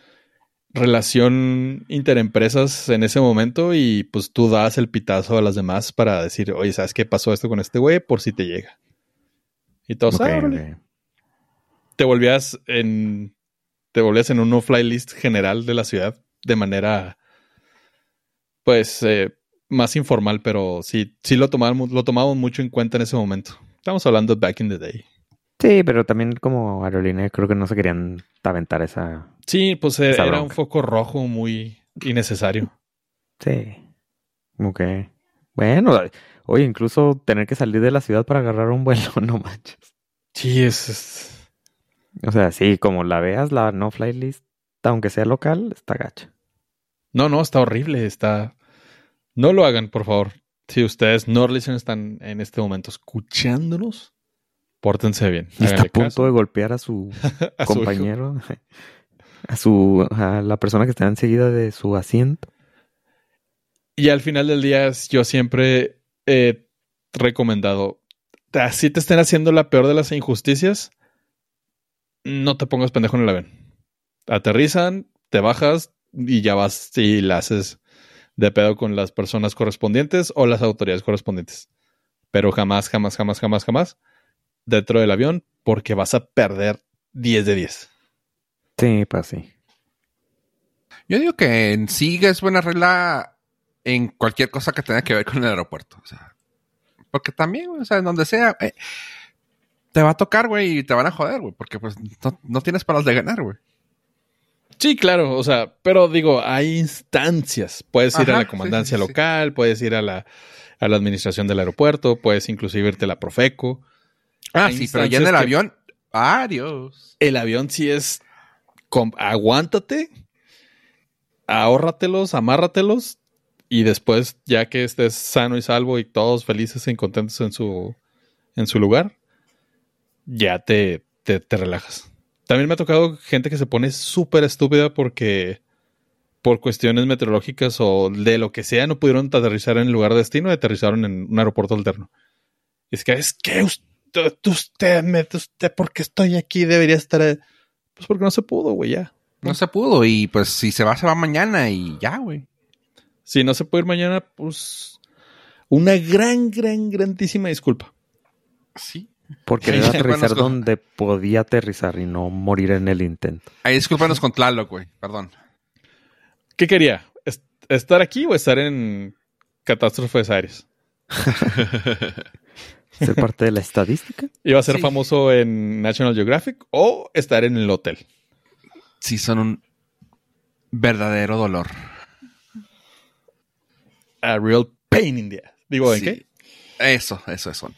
Speaker 2: relación interempresas en ese momento y pues tú das el pitazo a las demás para decir, oye, ¿sabes qué pasó esto con este güey? Por si te llega. Y todos,
Speaker 3: Ok,
Speaker 2: ah, órale.
Speaker 3: ok.
Speaker 2: Te volvías en te volvías en un no-fly list general de la ciudad de manera pues eh, más informal, pero sí, sí lo tomábamos, lo tomábamos mucho en cuenta en ese momento. Estamos hablando de back in the day.
Speaker 3: Sí, pero también como aerolínea creo que no se querían aventar esa...
Speaker 2: Sí, pues eh,
Speaker 3: Esa
Speaker 2: era
Speaker 3: bronca.
Speaker 2: un foco rojo muy innecesario.
Speaker 3: Sí. Ok. Bueno, oye, incluso tener que salir de la ciudad para agarrar un vuelo, no manches.
Speaker 2: Sí, es, es...
Speaker 3: O sea, sí, como la veas, la no fly list, aunque sea local, está gacha.
Speaker 2: No, no, está horrible, está... No lo hagan, por favor. Si ustedes no están en este momento escuchándonos, pórtense bien.
Speaker 3: Y está a
Speaker 2: Háganle
Speaker 3: punto
Speaker 2: caso
Speaker 3: de golpear a su
Speaker 2: a su hijo.
Speaker 3: compañero, a su a la persona que está enseguida de su asiento.
Speaker 2: Y al final del día, yo siempre he recomendado, así te estén haciendo la peor de las injusticias, no te pongas pendejo en el avión. Aterrizan, te bajas y ya vas y la haces de pedo con las personas correspondientes o las autoridades correspondientes. Pero jamás, jamás, jamás, jamás, jamás dentro del avión porque vas a perder diez de diez.
Speaker 3: Sí, pues sí.
Speaker 1: Yo digo que en sí es buena regla en cualquier cosa que tenga que ver con el aeropuerto. O sea, porque también, o sea, en donde sea, eh, te va a tocar, güey, y te van a joder, güey, porque pues no, no tienes palas de ganar, güey.
Speaker 2: Sí, claro, o sea, pero digo, hay instancias. Puedes ir
Speaker 1: Ajá,
Speaker 2: a la comandancia
Speaker 1: sí, sí, sí,
Speaker 2: local, puedes ir a la, a la administración del aeropuerto, puedes inclusive irte a la Profeco.
Speaker 1: Ah,
Speaker 2: Hay
Speaker 1: sí, pero ya en el
Speaker 2: instancias que-
Speaker 1: avión, adiós.
Speaker 2: El avión sí es, com- aguántate, ahórratelos, amárratelos y después, ya que estés sano y salvo y todos felices y contentos en su, en su lugar, ya te, te, te relajas. También me ha tocado gente que se pone súper estúpida porque por cuestiones meteorológicas o de lo que sea no pudieron aterrizar en el lugar de destino y aterrizaron en un aeropuerto alterno. Y es que es que usted, usted, me, usted, ¿por qué estoy aquí? Debería estar... Pues porque no se pudo, güey, ya.
Speaker 1: No se pudo y pues si se va, se va mañana y ya, güey.
Speaker 2: Si no se puede ir mañana, pues una gran, gran, grandísima disculpa.
Speaker 1: Sí.
Speaker 3: Por
Speaker 1: Sí,
Speaker 3: querer
Speaker 1: sí,
Speaker 3: aterrizar
Speaker 1: conozco.
Speaker 3: donde podía aterrizar y no morir en el intento.
Speaker 1: Ahí discúlpanos con Tlaloc, güey, perdón.
Speaker 2: ¿Qué quería? ¿Est- ¿Estar aquí o estar en catástrofes aéreas?
Speaker 3: ¿Ser parte de la estadística?
Speaker 2: ¿Iba a ser
Speaker 1: Sí.
Speaker 2: famoso en National Geographic o estar en el hotel?
Speaker 1: Sí, son un verdadero dolor.
Speaker 2: A real pain in the ass. Digo, ¿en
Speaker 1: Sí.
Speaker 2: qué?
Speaker 1: Eso, eso es.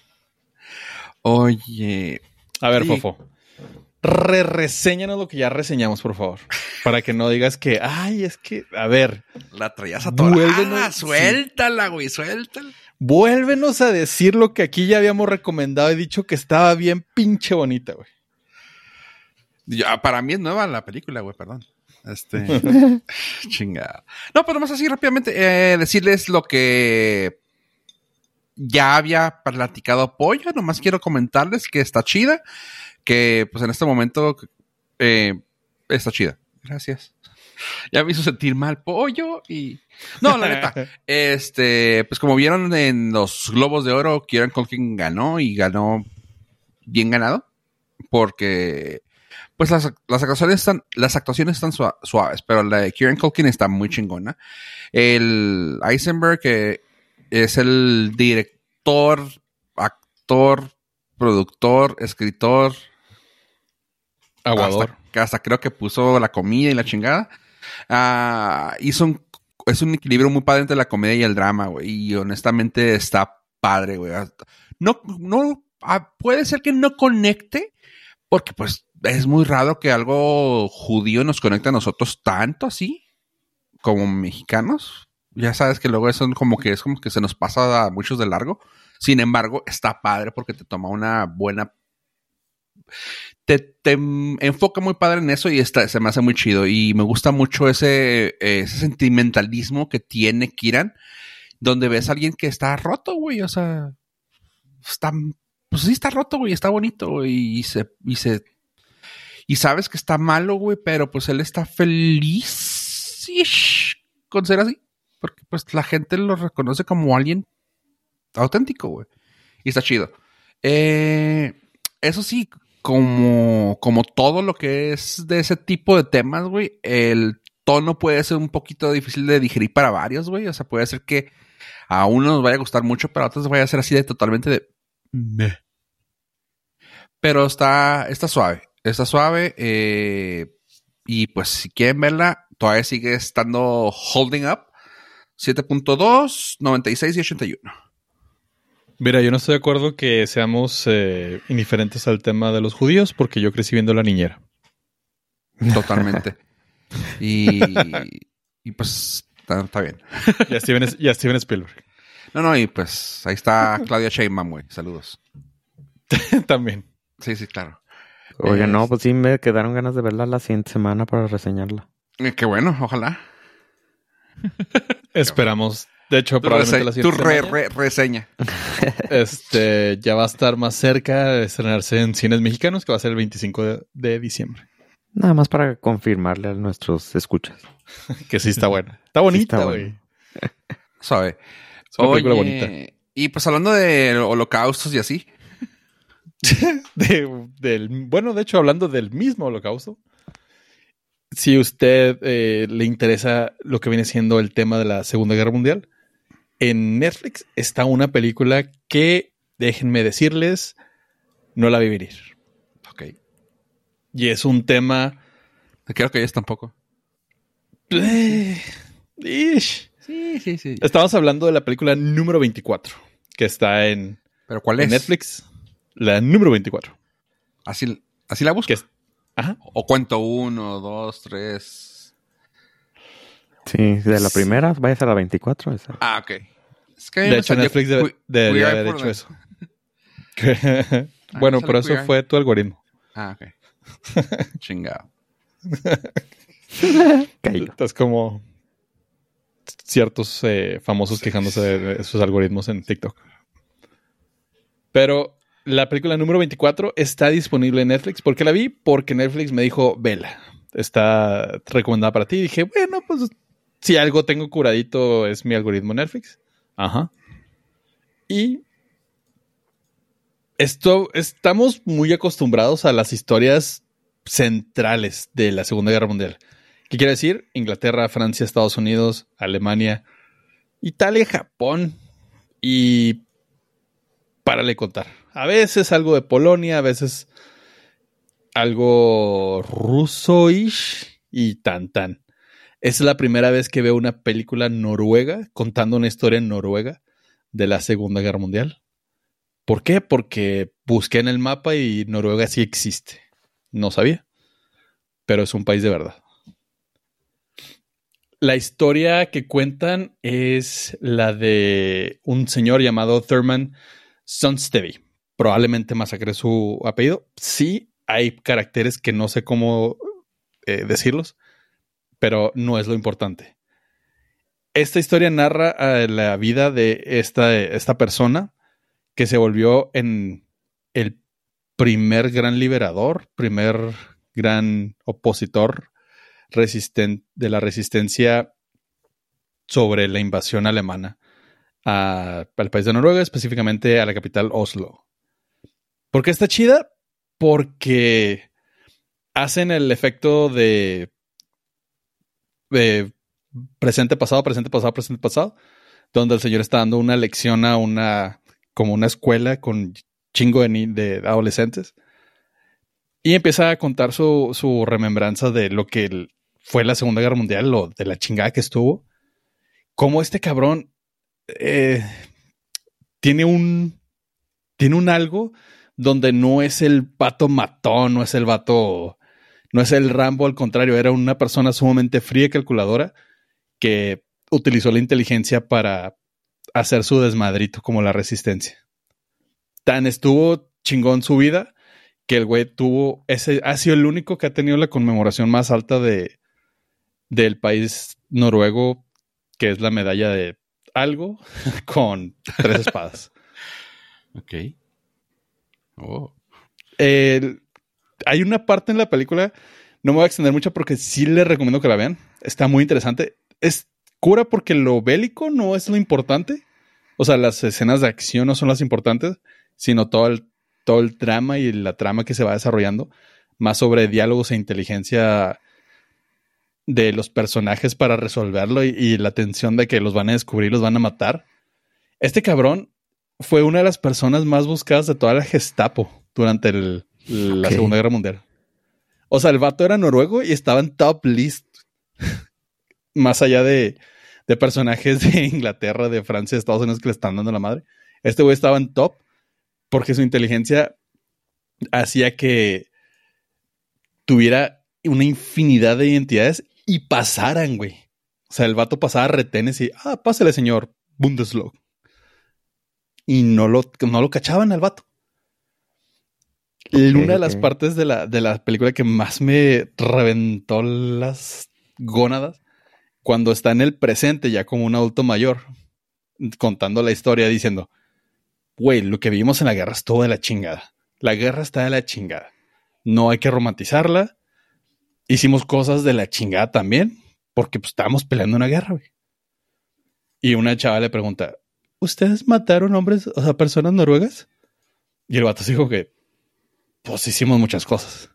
Speaker 1: Oye,
Speaker 2: A ver,
Speaker 1: Sí.
Speaker 2: Fofo. Re-reséñanos lo que ya reseñamos, por favor. Para que no digas que, ay, es que, a ver,
Speaker 1: la traías
Speaker 2: Vuélvenos-
Speaker 1: atorada. Suéltala, güey, suéltala.
Speaker 2: vuélvenos a decir lo que aquí ya habíamos recomendado y dicho que estaba bien pinche bonita, güey.
Speaker 1: Ya, para mí es nueva la película, güey, perdón. Este. Chingada. No, pero más así rápidamente eh, decirles lo que ya había platicado Pollo. Nomás quiero comentarles que está chida. Que pues en este momento eh, está chida. Gracias. Ya me hizo sentir mal Pollo y... No, la neta. Este, pues como vieron en los Globos de Oro, Kieran Culkin ganó y ganó bien ganado. Porque pues las, las actuaciones están, las actuaciones están sua- suaves, pero la de Kieran Culkin está muy chingona. El Eisenberg, que es el director, actor, productor, escritor,
Speaker 2: Aguador.
Speaker 1: hasta, que hasta creo que puso la comida y la chingada. Ah, hizo un, es un equilibrio muy padre entre la comedia y el drama, güey. Y honestamente está padre, güey. No, no, ah, puede ser que no conecte, porque pues es muy raro que algo judío nos conecte a nosotros tanto así, como mexicanos. Ya sabes que luego eso como que es como que se nos pasa a muchos de largo. Sin embargo, está padre porque te toma una buena... Te, te enfoca muy padre en eso y está, se me hace muy chido. Y me gusta mucho ese, ese sentimentalismo que tiene Kiran, donde ves a alguien que está roto, güey. O sea, está... Pues sí está roto, güey. Está bonito, güey. Y se... Y se Y sabes que está malo, güey, pero pues él está feliz con ser así. Porque pues la gente lo reconoce como alguien auténtico, güey. Y está chido. Eh, eso sí, como, como todo lo que es de ese tipo de temas, güey, el tono puede ser un poquito difícil de digerir para varios, güey. O sea, puede ser que a uno nos vaya a gustar mucho, pero a otros vaya a ser así de totalmente de... Meh. Pero está, está suave. Está suave. Eh, y pues si quieren verla, todavía sigue estando holding up. siete punto dos, noventa y seis y ochenta y uno.
Speaker 2: Mira, yo no estoy de acuerdo que seamos eh, indiferentes al tema de los judíos porque yo crecí viendo La Niñera.
Speaker 1: Totalmente. y, y pues está, está bien.
Speaker 2: Y a Steven, y a Steven Spielberg.
Speaker 1: No, no, y pues ahí está Claudia Sheinbaum, güey. Saludos.
Speaker 2: También.
Speaker 1: Sí, sí, claro.
Speaker 3: Oye,
Speaker 1: Eh,
Speaker 3: no, pues sí me quedaron ganas de verla la siguiente semana para reseñarla.
Speaker 1: Eh, qué bueno, ojalá.
Speaker 2: Esperamos. De hecho,
Speaker 1: Tu,
Speaker 2: probablemente
Speaker 1: rese
Speaker 2: la
Speaker 1: tu
Speaker 2: siguiente
Speaker 1: re
Speaker 2: semana,
Speaker 1: re reseña.
Speaker 2: Este, ya va a estar más cerca de estrenarse en cines mexicanos, que va a ser el veinticinco de, de diciembre.
Speaker 3: Nada más para confirmarle a nuestros escuchas.
Speaker 2: Que sí está buena. Está bonita,
Speaker 3: Sí
Speaker 2: güey.
Speaker 3: está
Speaker 2: Bueno.
Speaker 1: Sabe.
Speaker 2: Es una película
Speaker 1: Oye,
Speaker 2: bonita.
Speaker 1: y pues hablando de holocaustos y así.
Speaker 2: de, del, bueno, de hecho, hablando del mismo holocausto, si usted eh, le interesa lo que viene siendo el tema de la Segunda Guerra Mundial, en Netflix está una película que, déjenme decirles, no la vi venir.
Speaker 1: Ok.
Speaker 2: Y es un tema...
Speaker 1: Creo que ellos tampoco.
Speaker 2: Eh, ish.
Speaker 1: Sí, sí, sí.
Speaker 2: Estamos hablando de la película número veinticuatro, que está en,
Speaker 1: ¿Pero cuál
Speaker 2: en
Speaker 1: es?
Speaker 2: Netflix. La número veinticuatro.
Speaker 1: Así, así la busco.
Speaker 2: Que es, ajá.
Speaker 1: O cuento uno, dos, tres.
Speaker 3: Sí, de la primera, vayas a la veinticuatro. Esa.
Speaker 1: Ah, ok. Es que
Speaker 2: De hecho, Netflix debe, debería haber hecho eso. Bueno,
Speaker 1: Ah,
Speaker 2: pero eso fue tu algoritmo.
Speaker 1: Ah, ok. Chingado.
Speaker 3: Cayó.
Speaker 2: Es como ciertos eh, famosos quejándose de sus algoritmos en TikTok. Pero la película número veinticuatro está disponible en Netflix. ¿Por qué la vi? Porque Netflix me dijo, vela. Está recomendada para ti. Y dije, bueno, pues si algo tengo curadito es mi algoritmo Netflix. Ajá. Y esto, estamos muy acostumbrados a las historias centrales de la Segunda Guerra Mundial. ¿Qué quiere decir? Inglaterra, Francia, Estados Unidos, Alemania, Italia, Japón y párale contar. A veces algo de Polonia, a veces algo ruso-ish y tan tan. Es la primera vez que veo una película noruega contando una historia en Noruega de la Segunda Guerra Mundial. ¿Por qué? Porque busqué en el mapa y Noruega sí existe. No sabía, pero es un país de verdad. La historia que cuentan es la de un señor llamado Thurman Sonstevie. Probablemente masacré su apellido. Sí, hay caracteres que no sé cómo eh, decirlos, pero no es lo importante. Esta historia narra uh, la vida de esta, esta persona que se volvió en el primer gran liberador, primer gran opositor resisten- de la resistencia sobre la invasión alemana a, al país de Noruega, específicamente a la capital Oslo. ¿Por qué está chida? Porque hacen el efecto de, de presente, pasado, presente, pasado, presente, pasado, donde el señor está dando una lección a una, como una escuela con chingo de, de adolescentes y empieza a contar su, su remembranza de lo que el, fue la Segunda Guerra Mundial o de la chingada que estuvo. Como este cabrón eh, tiene un tiene un algo donde no es el vato matón, no es el vato, no es el Rambo, al contrario, era una persona sumamente fría y calculadora que utilizó la inteligencia para hacer su desmadrito como la resistencia. tan estuvo chingón su vida que el güey tuvo ese, ha sido el único que ha tenido la conmemoración más alta de del país noruego, que es la medalla de algo con tres espadas.
Speaker 1: Ok. Oh.
Speaker 2: El, hay una parte en la película, no me voy a extender mucho porque sí les recomiendo que la vean. Está muy interesante. Es cura porque lo bélico no es lo importante. O sea, las escenas de acción no son las importantes, sino todo el, todo el drama y la trama que se va desarrollando. Más sobre diálogos e inteligencia de los personajes para resolverlo y, y la tensión de que los van a descubrir, los van a matar. Este cabrón fue una de las personas más buscadas de toda la Gestapo durante el, la
Speaker 3: Okay.
Speaker 2: Segunda Guerra Mundial. O sea, el vato era noruego y estaba en top list. Más allá de, de personajes de Inglaterra, de Francia, de Estados Unidos que le están dando la madre. Este güey estaba en top porque su inteligencia hacía que tuviera una infinidad de identidades y pasaran, güey. O sea, el vato pasaba retenes y, ah, pásale, señor Bundeslov. Y no lo, no lo cachaban al vato.
Speaker 3: Okay,
Speaker 2: Una de las
Speaker 3: okay.
Speaker 2: partes de la, de la película que más me reventó las gónadas, cuando está en el presente ya como un adulto mayor, contando la historia, diciendo, güey, lo que vivimos en la guerra es todo de la chingada. La guerra está de la chingada. No hay que romantizarla. Hicimos cosas de la chingada también, porque pues estábamos peleando una guerra, güey. Y una chava le pregunta, ¿ustedes mataron hombres, o sea, personas noruegas? Y el vato dijo que, pues hicimos muchas cosas.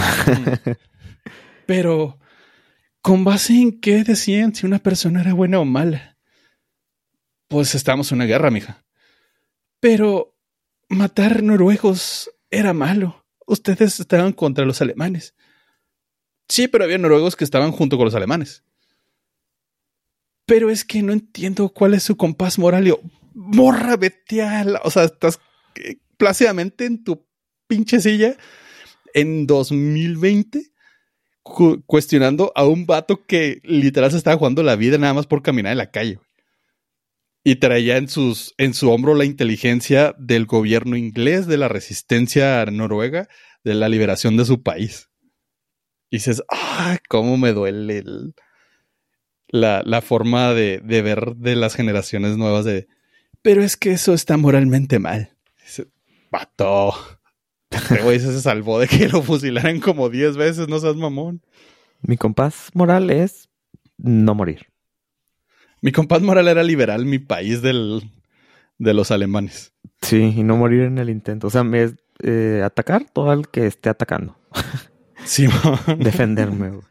Speaker 2: Pero, ¿con base en qué decían si una persona era buena o mala? Pues estábamos en una guerra, mija. Pero matar noruegos era malo. Ustedes estaban contra los alemanes. Sí, pero había noruegos que estaban junto con los alemanes. Pero es que no entiendo cuál es su compás moral. Y yo, morra, vete a la... O sea, estás eh, plácidamente en tu pinche silla en dos mil veinte cu- cuestionando a un vato que literal se estaba jugando la vida nada más por caminar en la calle. Y traía en, sus, en su hombro la inteligencia del gobierno inglés, de la resistencia noruega, de la liberación de su país. Y dices, ¡ah! Cómo me duele el, la, la forma de, de ver de las generaciones nuevas de, pero es que eso está moralmente mal. Dices, vato. Este güey se salvó de que lo fusilaran como diez veces, no seas mamón.
Speaker 3: Mi compás moral es no morir.
Speaker 2: Mi compás moral era liberal mi país del, de los alemanes.
Speaker 3: Sí, y no morir en el intento. O sea, me, eh, atacar todo el que esté atacando.
Speaker 2: Sí,
Speaker 3: Defenderme, güey.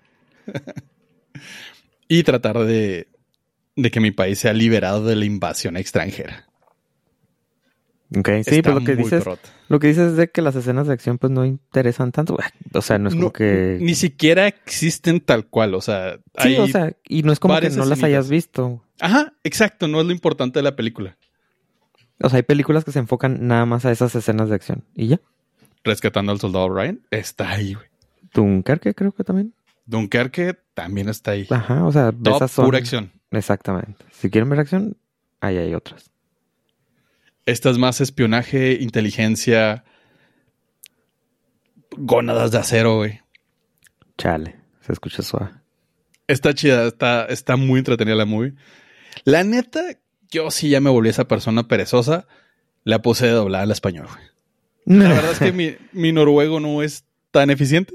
Speaker 2: Y tratar de, de que mi país sea liberado de la invasión extranjera.
Speaker 3: Ok, sí,
Speaker 2: Está
Speaker 3: pero lo que
Speaker 2: muy
Speaker 3: dices,
Speaker 2: perrota.
Speaker 3: lo que dices es de que las escenas de acción pues no interesan tanto. O sea, no es como
Speaker 2: No,
Speaker 3: que...
Speaker 2: Ni siquiera existen tal cual, o sea...
Speaker 3: Sí,
Speaker 2: hay
Speaker 3: o sea, y no es como que
Speaker 2: varias
Speaker 3: no las
Speaker 2: escenitas.
Speaker 3: hayas visto.
Speaker 2: Ajá, exacto, no es lo importante de la película.
Speaker 3: O sea, hay películas que se enfocan nada más a esas escenas de acción. ¿Y ya?
Speaker 2: Rescatando al soldado Ryan está ahí, güey.
Speaker 3: Dunkerque creo que también.
Speaker 2: Dunkerque también está ahí.
Speaker 3: Ajá, o sea,
Speaker 2: Top,
Speaker 3: esas son...
Speaker 2: pura acción.
Speaker 3: Exactamente. Si quieren ver acción, ahí hay otras.
Speaker 2: Esta es más espionaje, inteligencia, gónadas de acero, güey.
Speaker 3: Chale, se escucha suave.
Speaker 2: Está chida, está, está muy entretenida la movie. La neta, yo sí ya me volví esa persona perezosa. La puse de doblada al español, güey. La verdad es que mi, mi noruego no es tan eficiente.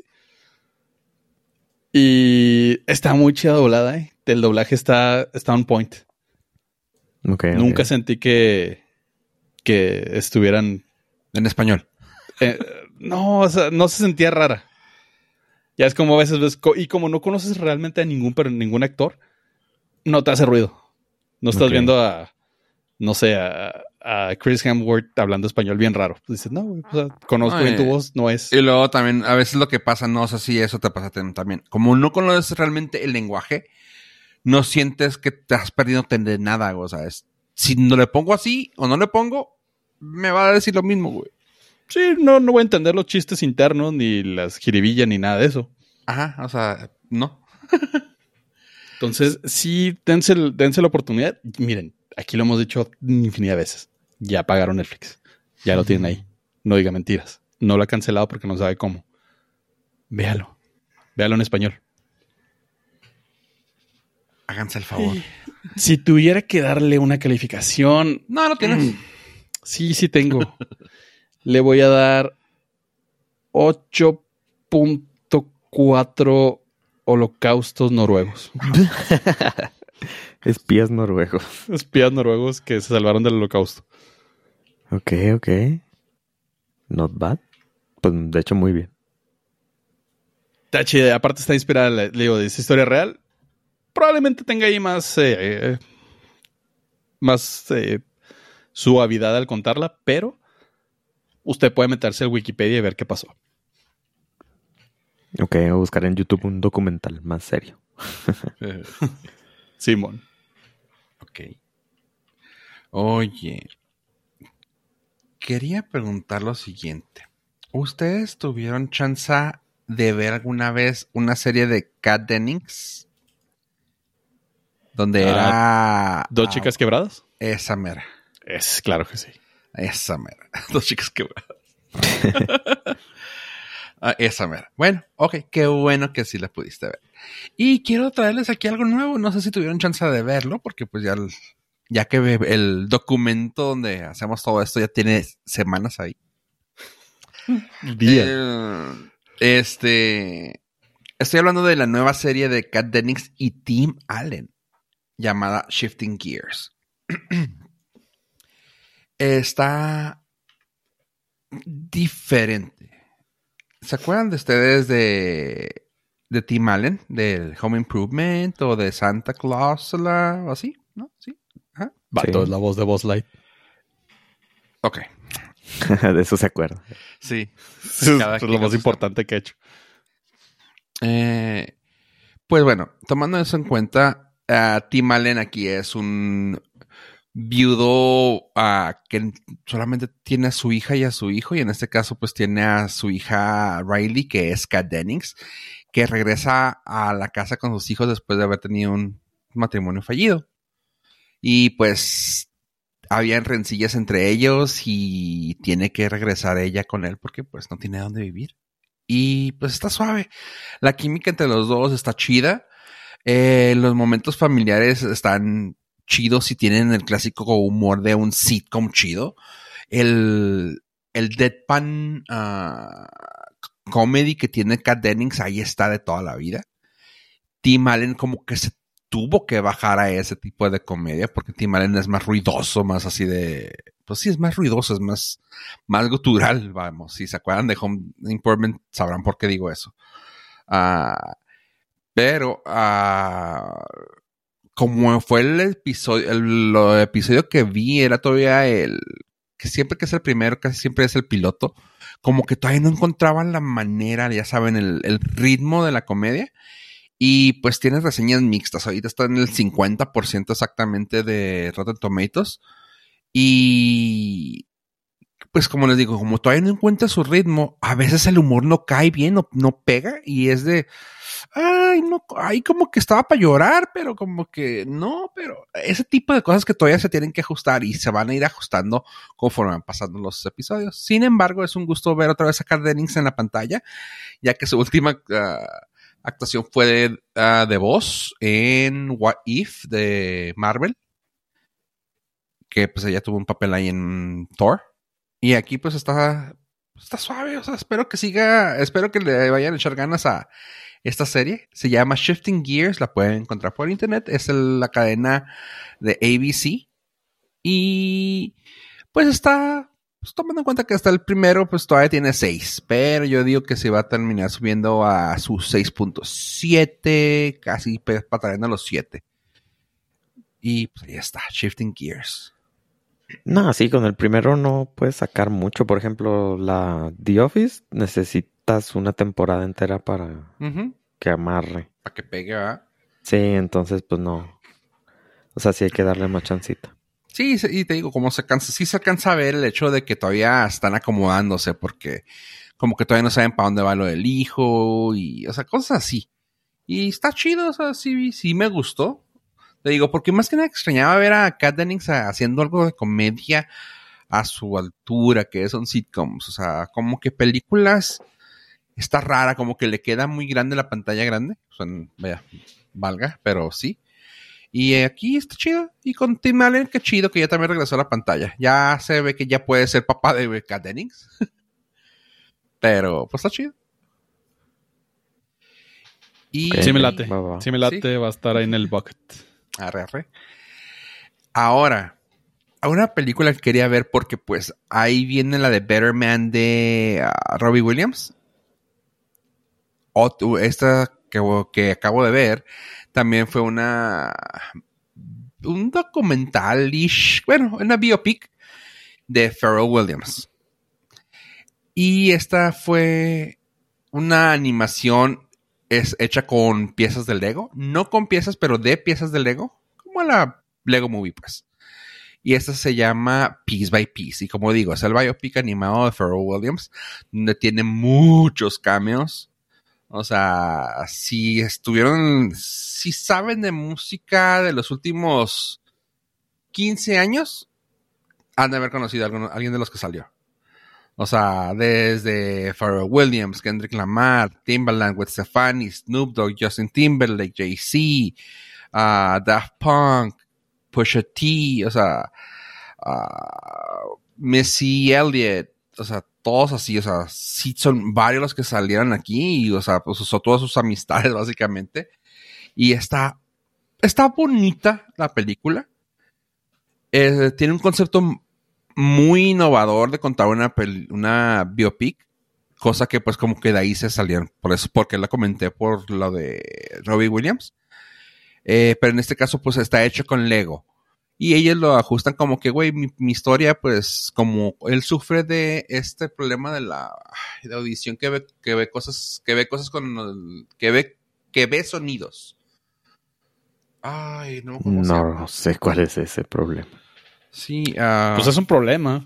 Speaker 2: Y está muy chida doblada, ¿eh? El doblaje está, está on point.
Speaker 3: Okay,
Speaker 2: Nunca
Speaker 3: okay.
Speaker 2: sentí que, que estuvieran...
Speaker 1: En español.
Speaker 2: Eh, no, o sea, no se sentía rara. Ya es como a veces ves... co- Y como no conoces realmente a ningún, pero ningún actor, no te hace ruido. No estás
Speaker 3: Ok.
Speaker 2: viendo a... No sé, a, a Chris Hemsworth hablando español bien raro. Pues dices, no, güey, o sea, conozco
Speaker 1: Ay.
Speaker 2: bien tu voz, no es...
Speaker 1: Y luego también, a veces lo que pasa, no sé si eso te pasa tam- también. Como no conoces realmente el lenguaje, no sientes que te has perdido de nada, güey. O sea, es, si no le pongo así o no le pongo, me va a decir lo mismo, güey.
Speaker 2: Sí, no, no voy a entender los chistes internos, ni las jiribillas, ni nada de eso.
Speaker 1: Ajá, o sea, no.
Speaker 2: Entonces, sí, dense, el- dense la oportunidad. Miren, aquí lo hemos dicho infinidad de veces. Ya pagaron Netflix. Ya lo tienen ahí. No diga mentiras. No lo ha cancelado porque no sabe cómo. Véalo. Véalo en español.
Speaker 1: Háganse el favor.
Speaker 2: Si tuviera que darle una calificación...
Speaker 1: No, no tienes.
Speaker 2: Mm, sí, sí tengo. Le voy a dar ocho punto cuatro holocaustos noruegos.
Speaker 3: Espías noruegos.
Speaker 2: Espías noruegos que se salvaron del holocausto.
Speaker 3: Ok, ok. Not bad. Pues de hecho muy bien.
Speaker 2: Está chida. Aparte está inspirada, le digo, de esa historia real. Probablemente tenga ahí más... Eh, eh, más eh, suavidad al contarla, pero usted puede meterse al Wikipedia y ver qué pasó.
Speaker 3: Ok, voy a buscar en YouTube un documental más serio.
Speaker 2: Simón.
Speaker 1: Ok. Oye, quería preguntar lo siguiente. ¿Ustedes tuvieron chance de ver alguna vez una serie de Kat Dennings? Donde
Speaker 2: Ah,
Speaker 1: era...
Speaker 2: ¿Dos
Speaker 1: ah,
Speaker 2: chicas quebradas?
Speaker 1: Esa mera.
Speaker 2: Es claro que sí.
Speaker 1: Esa mera. Dos chicas quebradas. Ah, esa mera. Bueno, ok. Qué bueno que sí la pudiste ver. Y quiero traerles aquí algo nuevo. No sé si tuvieron chance de verlo, porque pues ya, el- ya que ve- el documento donde hacemos todo esto ya tiene semanas ahí.
Speaker 2: Días.
Speaker 1: Eh, este... Estoy hablando de la nueva serie de Kat Dennings y Tim Allen, llamada Shifting Gears. Está diferente. ¿Se acuerdan de ustedes de, de Tim Allen? Del Home Improvement o de Santa Claus o así, ¿no? Sí. Ajá.
Speaker 2: Vato,
Speaker 3: Sí.
Speaker 2: es la voz de Buzz Light.
Speaker 1: Ok.
Speaker 3: De eso se acuerda.
Speaker 1: Sí.
Speaker 2: Eso
Speaker 1: Cada
Speaker 2: es lo
Speaker 1: quien
Speaker 2: más
Speaker 1: con sus
Speaker 2: importante que he hecho.
Speaker 1: Eh, pues bueno, tomando eso en cuenta, uh, Tim Allen aquí es un viudo uh, que solamente tiene a su hija y a su hijo, y en este caso pues tiene a su hija Riley, que es Kat Dennings, que regresa a la casa con sus hijos después de haber tenido un matrimonio fallido. Y pues habían rencillas entre ellos y tiene que regresar ella con él porque pues no tiene dónde vivir. Y pues está suave. La química entre los dos está chida. Eh, los momentos familiares están chidos y tienen el clásico humor de un sitcom chido. El, el deadpan uh, comedy que tiene Kat Dennings ahí está de toda la vida. Tim Allen como que se tuvo que bajar a ese tipo de comedia porque Tim Allen es más ruidoso, más así de... Pues sí, es más ruidoso, es más, más gutural, vamos. Si se acuerdan de Home Improvement, sabrán por qué digo eso. Uh, pero, uh, como fue el episodio, el, el episodio que vi, era todavía el... Que siempre que es el primero, casi siempre es el piloto. Como que todavía no encontraban la manera, ya saben, el, el ritmo de la comedia. Y pues tienes reseñas mixtas. Ahorita está en el cincuenta por ciento exactamente de Rotten Tomatoes. Y pues como les digo, como todavía no encuentra su ritmo, a veces el humor no cae bien, no, no pega. Y es de, ay, no, ay, como que estaba para llorar, pero como que no, pero ese tipo de cosas que todavía se tienen que ajustar y se van a ir ajustando conforme van pasando los episodios. Sin embargo, es un gusto ver otra vez a Kat Dennings en la pantalla, ya que su última... Uh, actuación fue de, uh, de voz en What If de Marvel, que pues ella tuvo un papel ahí en Thor, y aquí pues está está suave, o sea, espero que siga, espero que le vayan a echar ganas a esta serie. Se llama Shifting Gears, la pueden encontrar por internet, es el, la cadena de A B C, y pues está... Pues tomando en cuenta que hasta el primero pues todavía tiene seis, pero yo digo que se va a terminar subiendo a sus seis punto siete, casi pataleando a los siete. Y pues ahí está, Shifting Gears.
Speaker 3: No, sí, con el primero no puedes sacar mucho. Por ejemplo, la The Office necesitas una temporada entera para
Speaker 1: Uh-huh.
Speaker 3: que amarre.
Speaker 1: Para que pegue, ¿verdad?
Speaker 3: Sí, entonces pues no. O sea, sí hay que darle más chancita.
Speaker 1: Sí, y te digo, como se alcanza, sí se alcanza a ver el hecho de que todavía están acomodándose porque como que todavía no saben para dónde va lo del hijo y, o sea, cosas así. Y está chido, o sea, sí, sí me gustó. Te digo, porque más que nada extrañaba ver a Kat Dennings haciendo algo de comedia a su altura, que son sitcoms. O sea, como que películas está rara, como que le queda muy grande la pantalla grande. O sea, vaya, valga, pero sí. Y aquí está chido. Y con Tim Allen, qué chido que ya también regresó a la pantalla. Ya se ve que ya puede ser papá de Kat Dennings. Pero, pues está chido. Y,
Speaker 2: okay. Sí me late.
Speaker 3: Va, va.
Speaker 2: Sí me late,
Speaker 1: ¿Sí?
Speaker 2: Va a estar ahí en el bucket.
Speaker 1: Arre, arre. Ahora, a una película que quería ver porque pues ahí viene la de Better Man de uh, Robbie Williams. O, esta que, que acabo de ver también fue una un documental-ish, bueno, una biopic de Pharrell Williams. Y esta fue una animación es hecha con piezas de Lego. No con piezas, pero de piezas de Lego. Como la Lego Movie, pues. Y esta se llama Piece by Piece. Y como digo, es el biopic animado de Pharrell Williams, donde tiene muchos cameos. O sea, si estuvieron, si saben de música de los últimos quince años, han de haber conocido a alguno, alguien de los que salió. O sea, desde Pharrell Williams, Kendrick Lamar, Timbaland, Gwen Stefani, Snoop Dogg, Justin Timberlake, Jay-Z, uh, Daft Punk, Pusha T, o sea, uh, Missy Elliott, o sea, todos así, o sea, sí son varios los que salieron aquí y, o sea, pues usó todas sus amistades básicamente. Y está, está bonita la película. Eh, tiene un concepto muy innovador de contar una, peli- una biopic, cosa que pues como que de ahí se salieron, por eso, porque la comenté por lo de Robbie Williams, eh, pero en este caso pues está hecho con Lego, y ellos lo ajustan como que, güey, mi, mi historia pues como él sufre de este problema de la de audición que ve, que ve cosas, que ve cosas con, el, que ve, que ve sonidos. Ay, no, ¿cómo se llama?
Speaker 3: No sé cuál es ese problema.
Speaker 1: Sí, uh,
Speaker 2: pues es un problema.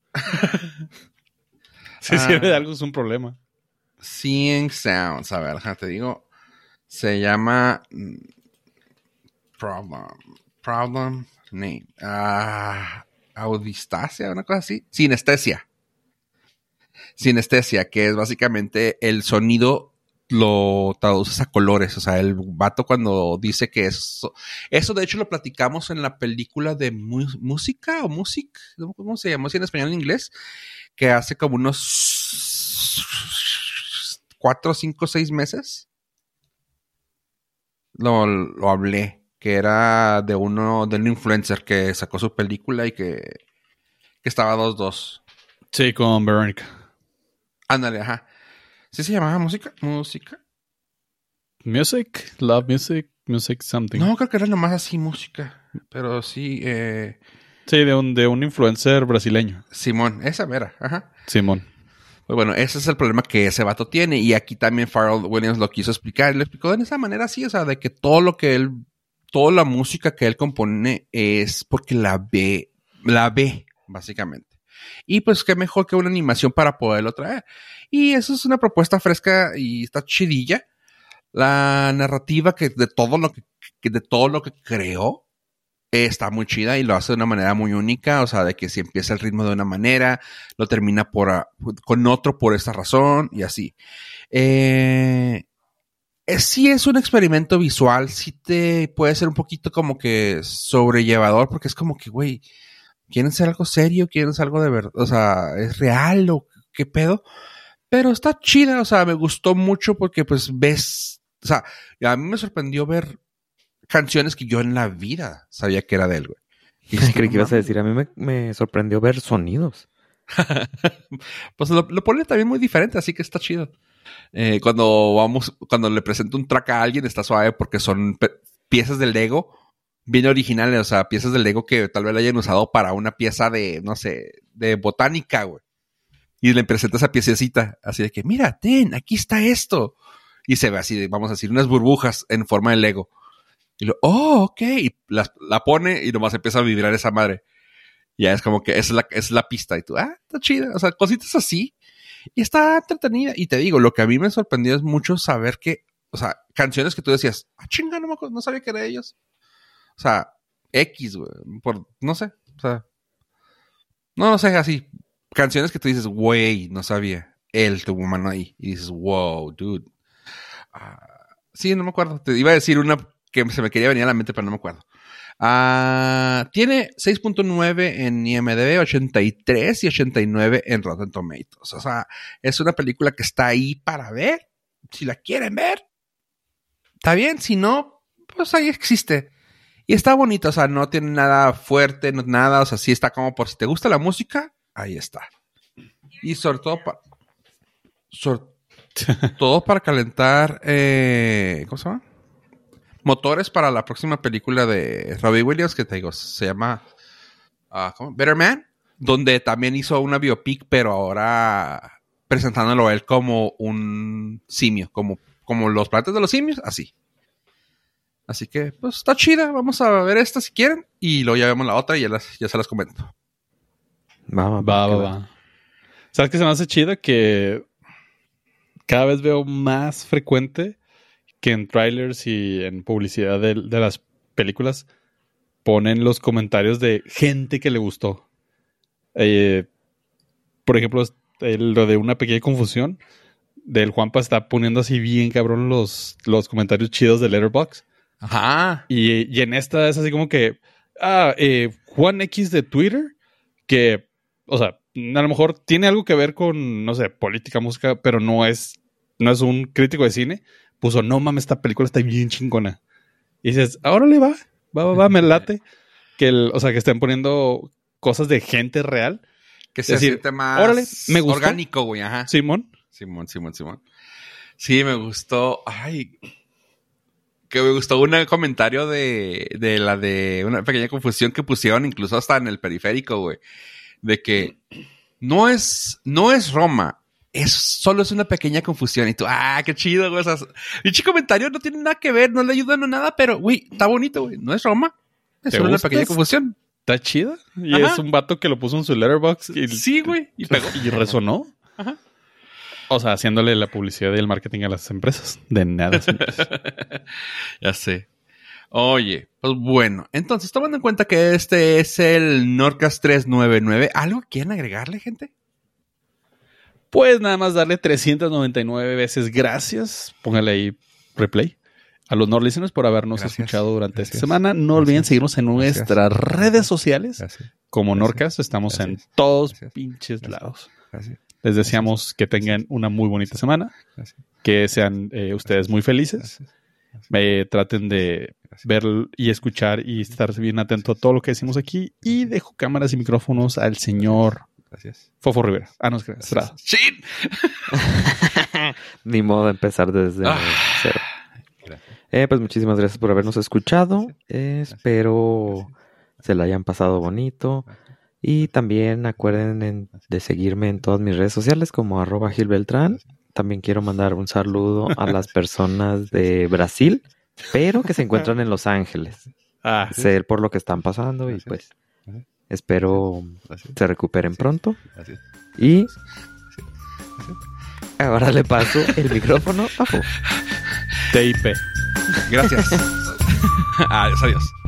Speaker 2: Si
Speaker 1: Ah.
Speaker 2: sirve de algo, es un problema.
Speaker 1: Seeing Sounds. A ver, déjame te digo. Se llama mm, Problem. Problem Name. Ah, audistasia, una cosa así. Sinestesia. Sinestesia, que es básicamente el sonido lo traduces a colores. O sea, el vato cuando dice que eso... Eso de hecho lo platicamos en la película de mu- música o music. ¿Cómo se llama? ¿Sí en español o en inglés? Que hace como unos cuatro, cinco, seis meses lo, lo hablé, que era de uno, de un influencer que sacó su película y que, que estaba dos dos.
Speaker 2: Sí, con Verónica.
Speaker 1: Ándale, ajá. ¿Sí se llamaba música? ¿Música?
Speaker 2: Music, love music, music something.
Speaker 1: No, creo que era nomás así música, pero sí, eh...
Speaker 2: Sí, de un, de un influencer brasileño.
Speaker 1: Simón, esa vera, ajá.
Speaker 2: Simón.
Speaker 1: Pues bueno, ese es el problema que ese vato tiene. Y aquí también Pharrell Williams lo quiso explicar. Lo explicó de esa manera así, o sea, de que todo lo que él, toda la música que él compone es porque la ve, la ve, básicamente. Y pues qué mejor que una animación para poderlo traer. Y eso es una propuesta fresca y está chidilla. La narrativa que de todo lo que, que de todo lo que creó está muy chida y lo hace de una manera muy única, o sea, de que si empieza el ritmo de una manera, lo termina por a, con otro por esta razón y así. Eh, eh, sí es un experimento visual, sí te puede ser un poquito como que sobrellevador, porque es como que, güey, ¿quieren ser algo serio? ¿Quieren ser algo de verdad? O sea, ¿es real o qué pedo? Pero está chida, o sea, me gustó mucho porque pues ves, o sea, a mí me sorprendió ver canciones que yo en la vida sabía que era de él, güey.
Speaker 3: Y creí que ibas a decir, a mí me, me sorprendió ver sonidos.
Speaker 1: Pues lo, lo pone también muy diferente, así que está chido. Eh, cuando vamos, cuando le presento un track a alguien, está suave porque son pe- piezas del Lego bien originales, o sea, piezas del Lego que tal vez la hayan usado para una pieza de, no sé, de botánica, güey. Y le presenta esa piececita, así de que, mira, ten, aquí está esto. Y se ve así, de, vamos a decir, unas burbujas en forma de Lego. Y lo, oh, ok. Y la, la pone y nomás empieza a vibrar esa madre. Y ya es como que esa es la, esa es la pista. Y tú, ah, está chida. O sea, cositas así. Y está entretenida. Y te digo, lo que a mí me sorprendió es mucho saber que, o sea, canciones que tú decías, ah, chinga, no, me acuerdo, no sabía que era de ellos. O sea, X, güey. Por, no sé. O sea, No, no sé, así. Canciones que tú dices, güey, no sabía. Él tuvo mano ahí. Y dices, wow, dude. Uh, sí, no me acuerdo. Te iba a decir una que se me quería venir a la mente, pero no me acuerdo. Uh, tiene seis punto nueve en I M D B, ochenta y tres y ochenta y nueve en Rotten Tomatoes. O sea, es una película que está ahí para ver. Si la quieren ver, está bien. Si no, pues ahí existe. Y está bonito, o sea, no tiene nada fuerte, no nada. O sea, sí está como por si te gusta la música, ahí está. Y sobre todo para... Sobre todo para calentar... Eh, ¿Cómo se llama? Motores para la próxima película de Robbie Williams, que te digo, se llama uh, ¿cómo? Better Man, donde también hizo una biopic, pero ahora presentándolo a él como un simio, como, como los planetas de los simios, así. Así que, pues, está chida. Vamos a ver esta si quieren, y luego ya vemos la otra y ya, las, ya se las comento.
Speaker 2: Va, va, va. va, va. ¿Sabes qué se me hace chida? Que cada vez veo más frecuente que en trailers y en publicidad de, de las películas ponen los comentarios de gente que le gustó. Eh, por ejemplo, el, lo de una pequeña confusión del Juanpa está poniendo así bien cabrón los, los comentarios chidos de Letterboxd.
Speaker 1: Ajá.
Speaker 2: Y, y en esta es así como que ah, eh, Juan X de Twitter, que, o sea, a lo mejor tiene algo que ver con, no sé, política, música, pero no es, no es un crítico de cine. Puso, no mames, esta película está bien chingona. Y dices, ahora le va, va, va, va, me late. Que el, o sea, que estén poniendo cosas de gente real.
Speaker 1: Que se siente más
Speaker 2: órale, me gustó.
Speaker 1: Orgánico, güey, ajá.
Speaker 2: Simón.
Speaker 1: Simón, Simón, Simón. Sí, me gustó. Ay, que me gustó un comentario de, de la de una pequeña confusión que pusieron incluso hasta en el periférico, güey. De que no es, no es Roma. Es, solo es una pequeña confusión. Y tú, ah, qué chido, güey. O sea, dicho comentario no tiene nada que ver, no le ayudan a nada, pero, güey, está bonito, güey. No es Roma. Es solo una pequeña confusión.
Speaker 2: Está chida. Y ajá. Es un vato que lo puso en su Letterboxd. Y,
Speaker 1: sí, güey.
Speaker 2: Y pegó. Y resonó.
Speaker 1: Ajá.
Speaker 2: O sea, haciéndole la publicidad y el marketing a las empresas. De nada, señores.
Speaker 1: Ya sé. Oye, pues bueno. Entonces, tomando en cuenta que este es el Nordcast trescientos noventa y nueve, ¿algo quieren agregarle, gente?
Speaker 2: Pues nada más darle trescientas noventa y nueve veces gracias. Póngale ahí replay a los Nord Listeners por habernos gracias. escuchado durante gracias. esta semana. No gracias. olviden seguirnos en nuestras gracias. redes sociales. Gracias. Como gracias. Nordcast. Estamos gracias. en todos gracias. pinches gracias. lados. Gracias. Les deseamos que tengan una muy bonita semana. Gracias. Que sean eh, ustedes muy felices. Eh, traten de ver y escuchar y estar bien atento a todo lo que decimos aquí. Y dejo cámaras y micrófonos al señor... Gracias. Fofo Rivera. Ah, no, es que Estrada.
Speaker 1: ¡Chin!
Speaker 3: Ni modo de empezar desde ah, cero. Eh, pues muchísimas gracias por habernos escuchado. Eh, espero se la hayan pasado bonito. Y también acuerden en, de seguirme en todas mis redes sociales como arroba Gil Beltrán. También quiero mandar un saludo a las personas de Brasil, pero que se encuentran en Los Ángeles. Ah, sé por lo que están pasando y pues... Espero Gracias. se recuperen Gracias. pronto. Gracias. Y ahora le paso el micrófono a Fo.
Speaker 2: T I P.
Speaker 1: Gracias. Adiós, adiós.